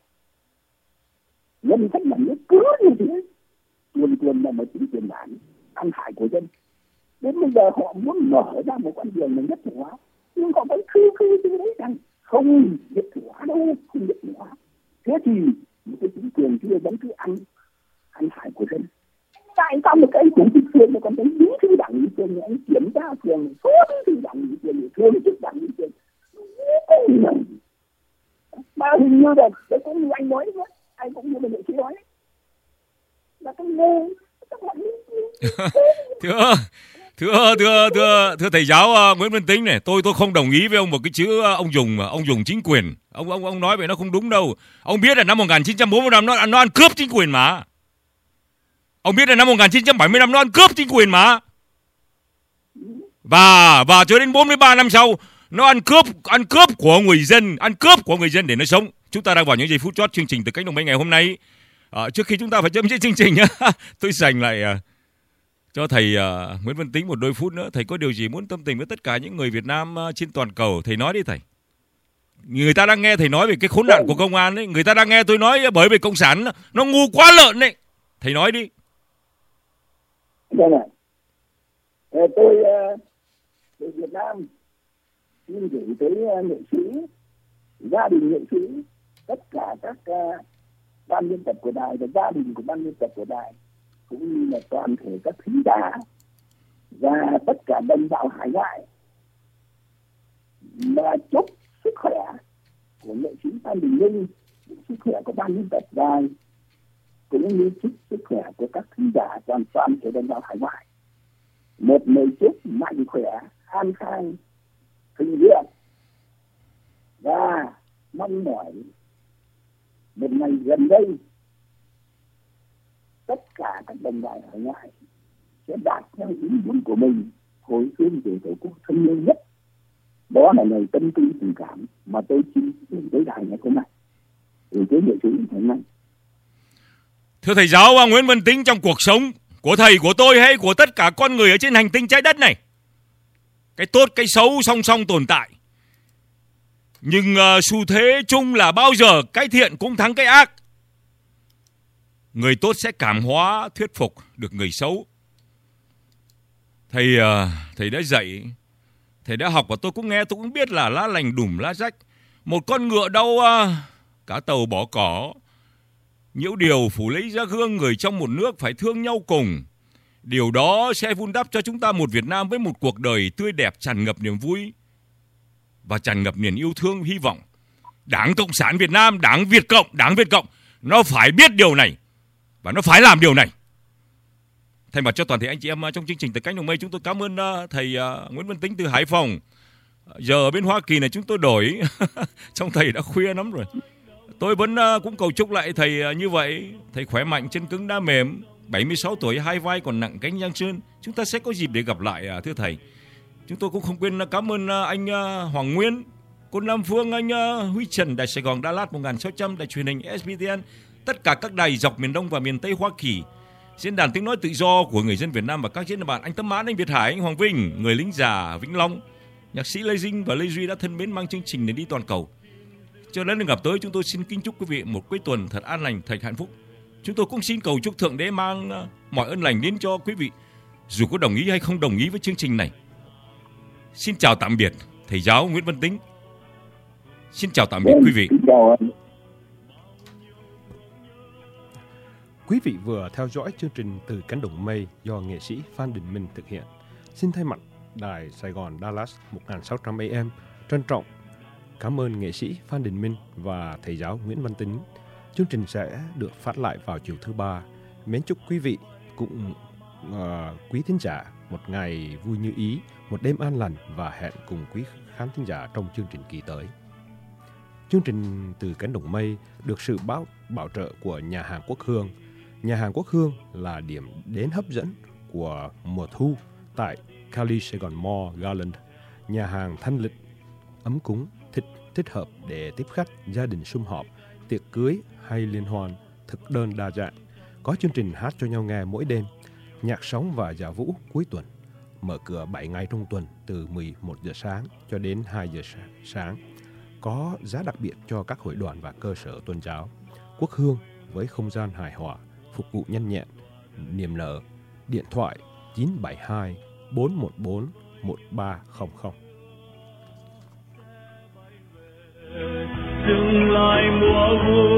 Ngân sách nhà nước cứ như thế, tuần tuần là một chính quyền đảng ăn hại của dân. Đến bây giờ họ muốn mở ra một con đường là nhất thể hóa, nhưng họ vẫn khư khư như đấy rằng không nhất thể hóa đâu, không nhất thể hóa. Thế thì một cái chính quyền kia vẫn cứ ăn ăn hại của dân. Tại sao một cái chủ tịch phường mà còn thấy bí thư đảng ủy phường, anh kiểm tra phường, số bí thư đảng ủy phường, thường trực đảng ủy phường, mà hình như là cái cũng như anh nói đấy, anh cũng như là nghệ sĩ nói đấy, là cái nghề thưa thưa thưa thưa thưa thầy giáo uh, Nguyễn Văn Tính này, tôi tôi không đồng ý với ông một cái chữ uh, ông dùng ông dùng chính quyền, ông ông ông nói vậy nó không đúng đâu. Ông biết là năm một nghìn chín trăm bốn mươi lăm nó nó ăn cướp chính quyền mà. Ông biết là năm một nghìn chín trăm bảy mươi lăm nó ăn cướp chính quyền mà. Và và cho đến bốn mươi ba năm sau nó ăn cướp ăn cướp của người dân, ăn cướp của người dân để nó sống. Chúng ta đang vào những giây phút chót chương trình Từ Cánh Đồng Mây ngày hôm nay. À, trước khi chúng ta phải chấm dứt chương trình tôi dành lại uh, cho thầy uh, Nguyễn Văn Tính một đôi phút nữa. Thầy có điều gì muốn tâm tình với tất cả những người Việt Nam uh, trên toàn cầu, thầy nói đi thầy. Người ta đang nghe thầy nói về cái khốn nạn của công an đấy, người ta đang nghe tôi nói bởi vì cộng sản nó, nó ngu quá lợn đấy. Thầy nói đi. Đây này, tôi uh, về Việt Nam xin gửi tới nghệ sĩ, gia đình nghệ sĩ, tất cả các uh, ban biên tập của đài và gia đình của ban biên tập của đài, cũng như là toàn thể các thính giả và tất cả đồng bào hải ngoại, mà chúc sức khỏe của nghệ sĩ Phan Đình Minh, sức khỏe của ban biên tập đài, cũng như chúc sức khỏe của các thính giả toàn toàn thể đồng bào hải ngoại một lời chúc mạnh khỏe, an khang, thịnh vượng, và mong mỏi một ngày gần đây tất cả các đồng bào hải ngoại sẽ đạt theo ý muốn của mình, hồi hương về tổ quốc thân yêu nhất. Đó là lời tâm tư tình cảm mà tôi xin gửi tới đài ngày hôm nay, gửi tới nghệ sĩ hôm nay. Thưa thầy giáo Nguyễn Văn Tính, trong cuộc sống của thầy, của tôi hay của tất cả con người ở trên hành tinh trái đất này, cái tốt cái xấu song song tồn tại, nhưng uh, xu thế chung là bao giờ cái thiện cũng thắng cái ác. Người tốt sẽ cảm hóa thuyết phục được người xấu. Thầy uh, thầy đã dạy, thầy đã học, và tôi cũng nghe, tôi cũng biết là lá lành đùm lá rách. Một con ngựa đau uh, cá tàu bỏ cỏ, nhiễu điều phủ lấy ra gương, người trong một nước phải thương nhau cùng. Điều đó sẽ vun đắp cho chúng ta một Việt Nam với một cuộc đời tươi đẹp, tràn ngập niềm vui và tràn ngập niềm yêu thương, hy vọng. Đảng Cộng sản Việt Nam, Đảng Việt Cộng, Đảng Việt Cộng, nó phải biết điều này và nó phải làm điều này. Thay mặt cho toàn thể anh chị em trong chương trình Từ Cánh Đồng Mây, chúng tôi cảm ơn thầy Nguyễn Văn Tính từ Hải Phòng. Giờ ở bên Hoa Kỳ này chúng tôi đổi, trong thầy đã khuya lắm rồi. Tôi vẫn cũng cầu chúc lại thầy như vậy, thầy khỏe mạnh, chân cứng đá mềm, bảy mươi sáu tuổi, hai vai còn nặng cánh giang sơn. Chúng ta sẽ có dịp để gặp lại, thưa thầy. Chúng tôi cũng không quên cảm ơn anh Hoàng Nguyên, cô Nam Phương, anh Huy Trần, Đài Sài Gòn Đà Lạt một nghìn sáu trăm, Đài truyền hình ét bê tê en, tất cả các đài dọc miền Đông và miền Tây Hoa Kỳ, diễn đàn tiếng nói tự do của người dân Việt Nam và các diễn đàn bạn, anh Tâm Mãn, anh Việt Hải, anh Hoàng Vinh, người lính già Vĩnh Long, nhạc sĩ Lê Dinh và Lê Duy đã thân mến mang chương trình này đi toàn cầu. Cho đến lần gặp tới, chúng tôi xin kính chúc quý vị một cuối tuần thật an lành, thật hạnh phúc. Chúng tôi cũng xin cầu chúc Thượng Đế mang mọi ơn lành đến cho quý vị, dù có đồng ý hay không đồng ý với chương trình này. Xin chào tạm biệt, thầy giáo Nguyễn Văn Tính. Xin chào tạm biệt quý vị. Quý vị vừa theo dõi chương trình Từ Cánh Đồng Mây do nghệ sĩ Phan Đình Minh thực hiện. Xin thay mặt Đài Sài Gòn Dallas một nghìn sáu trăm A M trân trọng cảm ơn nghệ sĩ Phan Đình Minh và thầy giáo Nguyễn Văn Tính. Chương trình sẽ được phát lại vào chiều thứ ba. Mến chúc quý vị cũng uh, quý thính giả một ngày vui như ý, một đêm an lành, và hẹn cùng quý khán thính giả trong chương trình kỳ tới. Chương trình Từ Cánh Đồng Mây được sự bảo, bảo trợ của nhà hàng Quốc Hương. Nhà hàng Quốc Hương là điểm đến hấp dẫn của mùa thu tại Cali Sài Gòn Mall Garland. Nhà hàng thanh lịch, ấm cúng, thích, thích hợp để tiếp khách, gia đình sum họp, tiệc cưới hay liên hoan, thực đơn đa dạng. Có chương trình hát cho nhau nghe mỗi đêm, nhạc sống và dạ vũ cuối tuần. Mở cửa bảy ngày trong tuần từ mười một giờ sáng cho đến hai giờ sáng. Có giá đặc biệt cho các hội đoàn và cơ sở tôn giáo. Quốc Hương với không gian hài hòa, phục vụ nhanh nhẹn, niềm nở. Điện thoại chín bảy hai bốn một bốn một ba không không. Dừng lại mùa vui.